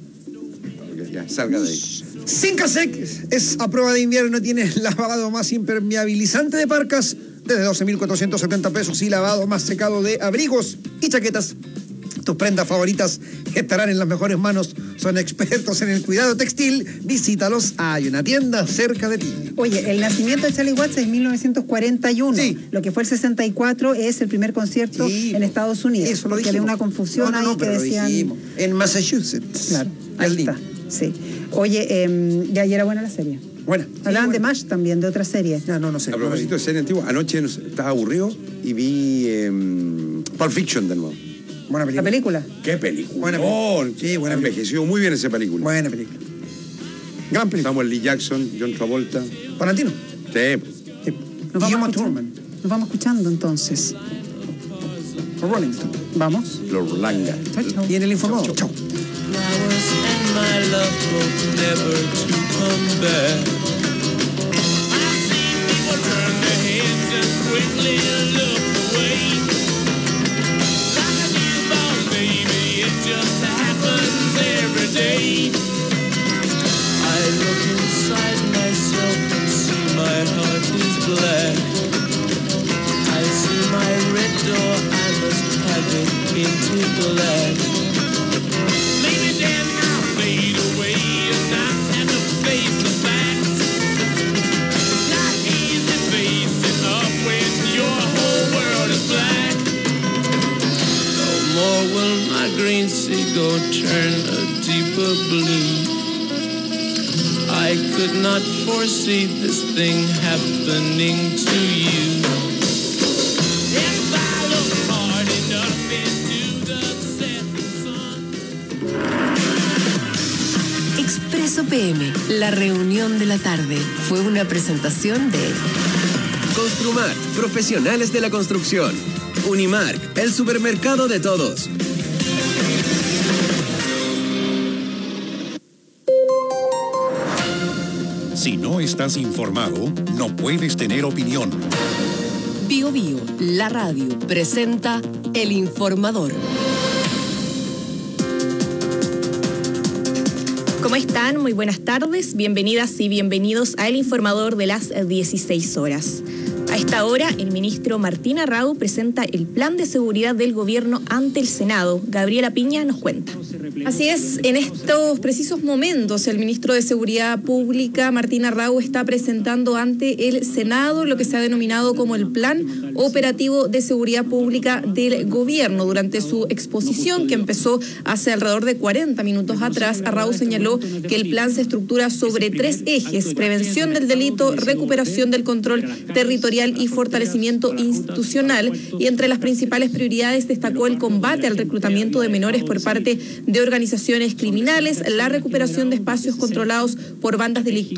Ya, salga de ahí. Sincasec es a prueba de invierno, tiene lavado más impermeabilizante de parcas desde doce mil cuatrocientos setenta pesos y lavado más secado de abrigos y chaquetas. Tus prendas favoritas estarán en las mejores manos. Son expertos en el cuidado textil. Visítalos. Hay una tienda cerca de ti. Oye, el nacimiento de Charlie Watts es mil novecientos cuarenta y uno. Sí. Lo que fue el sesenta y cuatro es el primer concierto Sí. en Estados Unidos. Eso lo porque había dijimos. una confusión No, no, no, ahí que pero lo decían... dijimos. En Massachusetts. Claro, ahí Berlín. está. Sí. Oye, eh, ya ayer era buena la serie. Buena. Hablaban Sí, de buena. MASH también, de otra serie. No, no, no sé. A propósito de serie antigua, anoche nos- estaba aburrido y vi eh, Pulp Fiction de nuevo. Buena ¿La película. película? ¿Qué película? Buena película. Sí, buena Envejeció muy bien esa película. Buena película. Gran película. Samuel L. Jackson, John Travolta. Tarantino. Sí. Sí. Nos vamos, Uma escuchando, Thurman. nos vamos escuchando entonces. Por Rolling Stone. Vamos. Los Langa. Chao, chao. Y en el informado. Chao. Flowers and my love hope never to come back. I see people turn their heads and quickly look away. Like a newborn baby, it just happens every day. I look inside myself and see my heart is black. I see my red door, I must have it painted black. Maybe then I'll fade away and not have to face the facts. It's not easy facing up when your whole world is black. No more will my green seagull turn a deeper blue. I could not foresee this thing happening to you. If I look hard enough into the setting sun. Expreso P M, la reunión de la tarde, fue una presentación de Construmart, profesionales de la construcción. Unimark, el supermercado de todos. Si no estás informado, no puedes tener opinión. Bio Bio, la radio, presenta El Informador. ¿Cómo están? Muy buenas tardes. Bienvenidas y bienvenidos a El Informador de las dieciséis horas. A esta hora, el ministro Martín Arrau presenta el plan de seguridad del gobierno ante el Senado. Gabriela Piña nos cuenta. Así es, en estos precisos momentos el ministro de Seguridad Pública, Martín Arrau, está presentando ante el Senado lo que se ha denominado como el Plan Operativo de Seguridad Pública del Gobierno. Durante su exposición, que empezó hace alrededor de cuarenta minutos atrás, Arrau señaló que el plan se estructura sobre tres ejes: prevención del delito, recuperación del control territorial y fortalecimiento institucional. Y entre las principales prioridades destacó el combate al reclutamiento de menores por parte de organizaciones criminales, la recuperación de espacios controlados por bandas delictuosas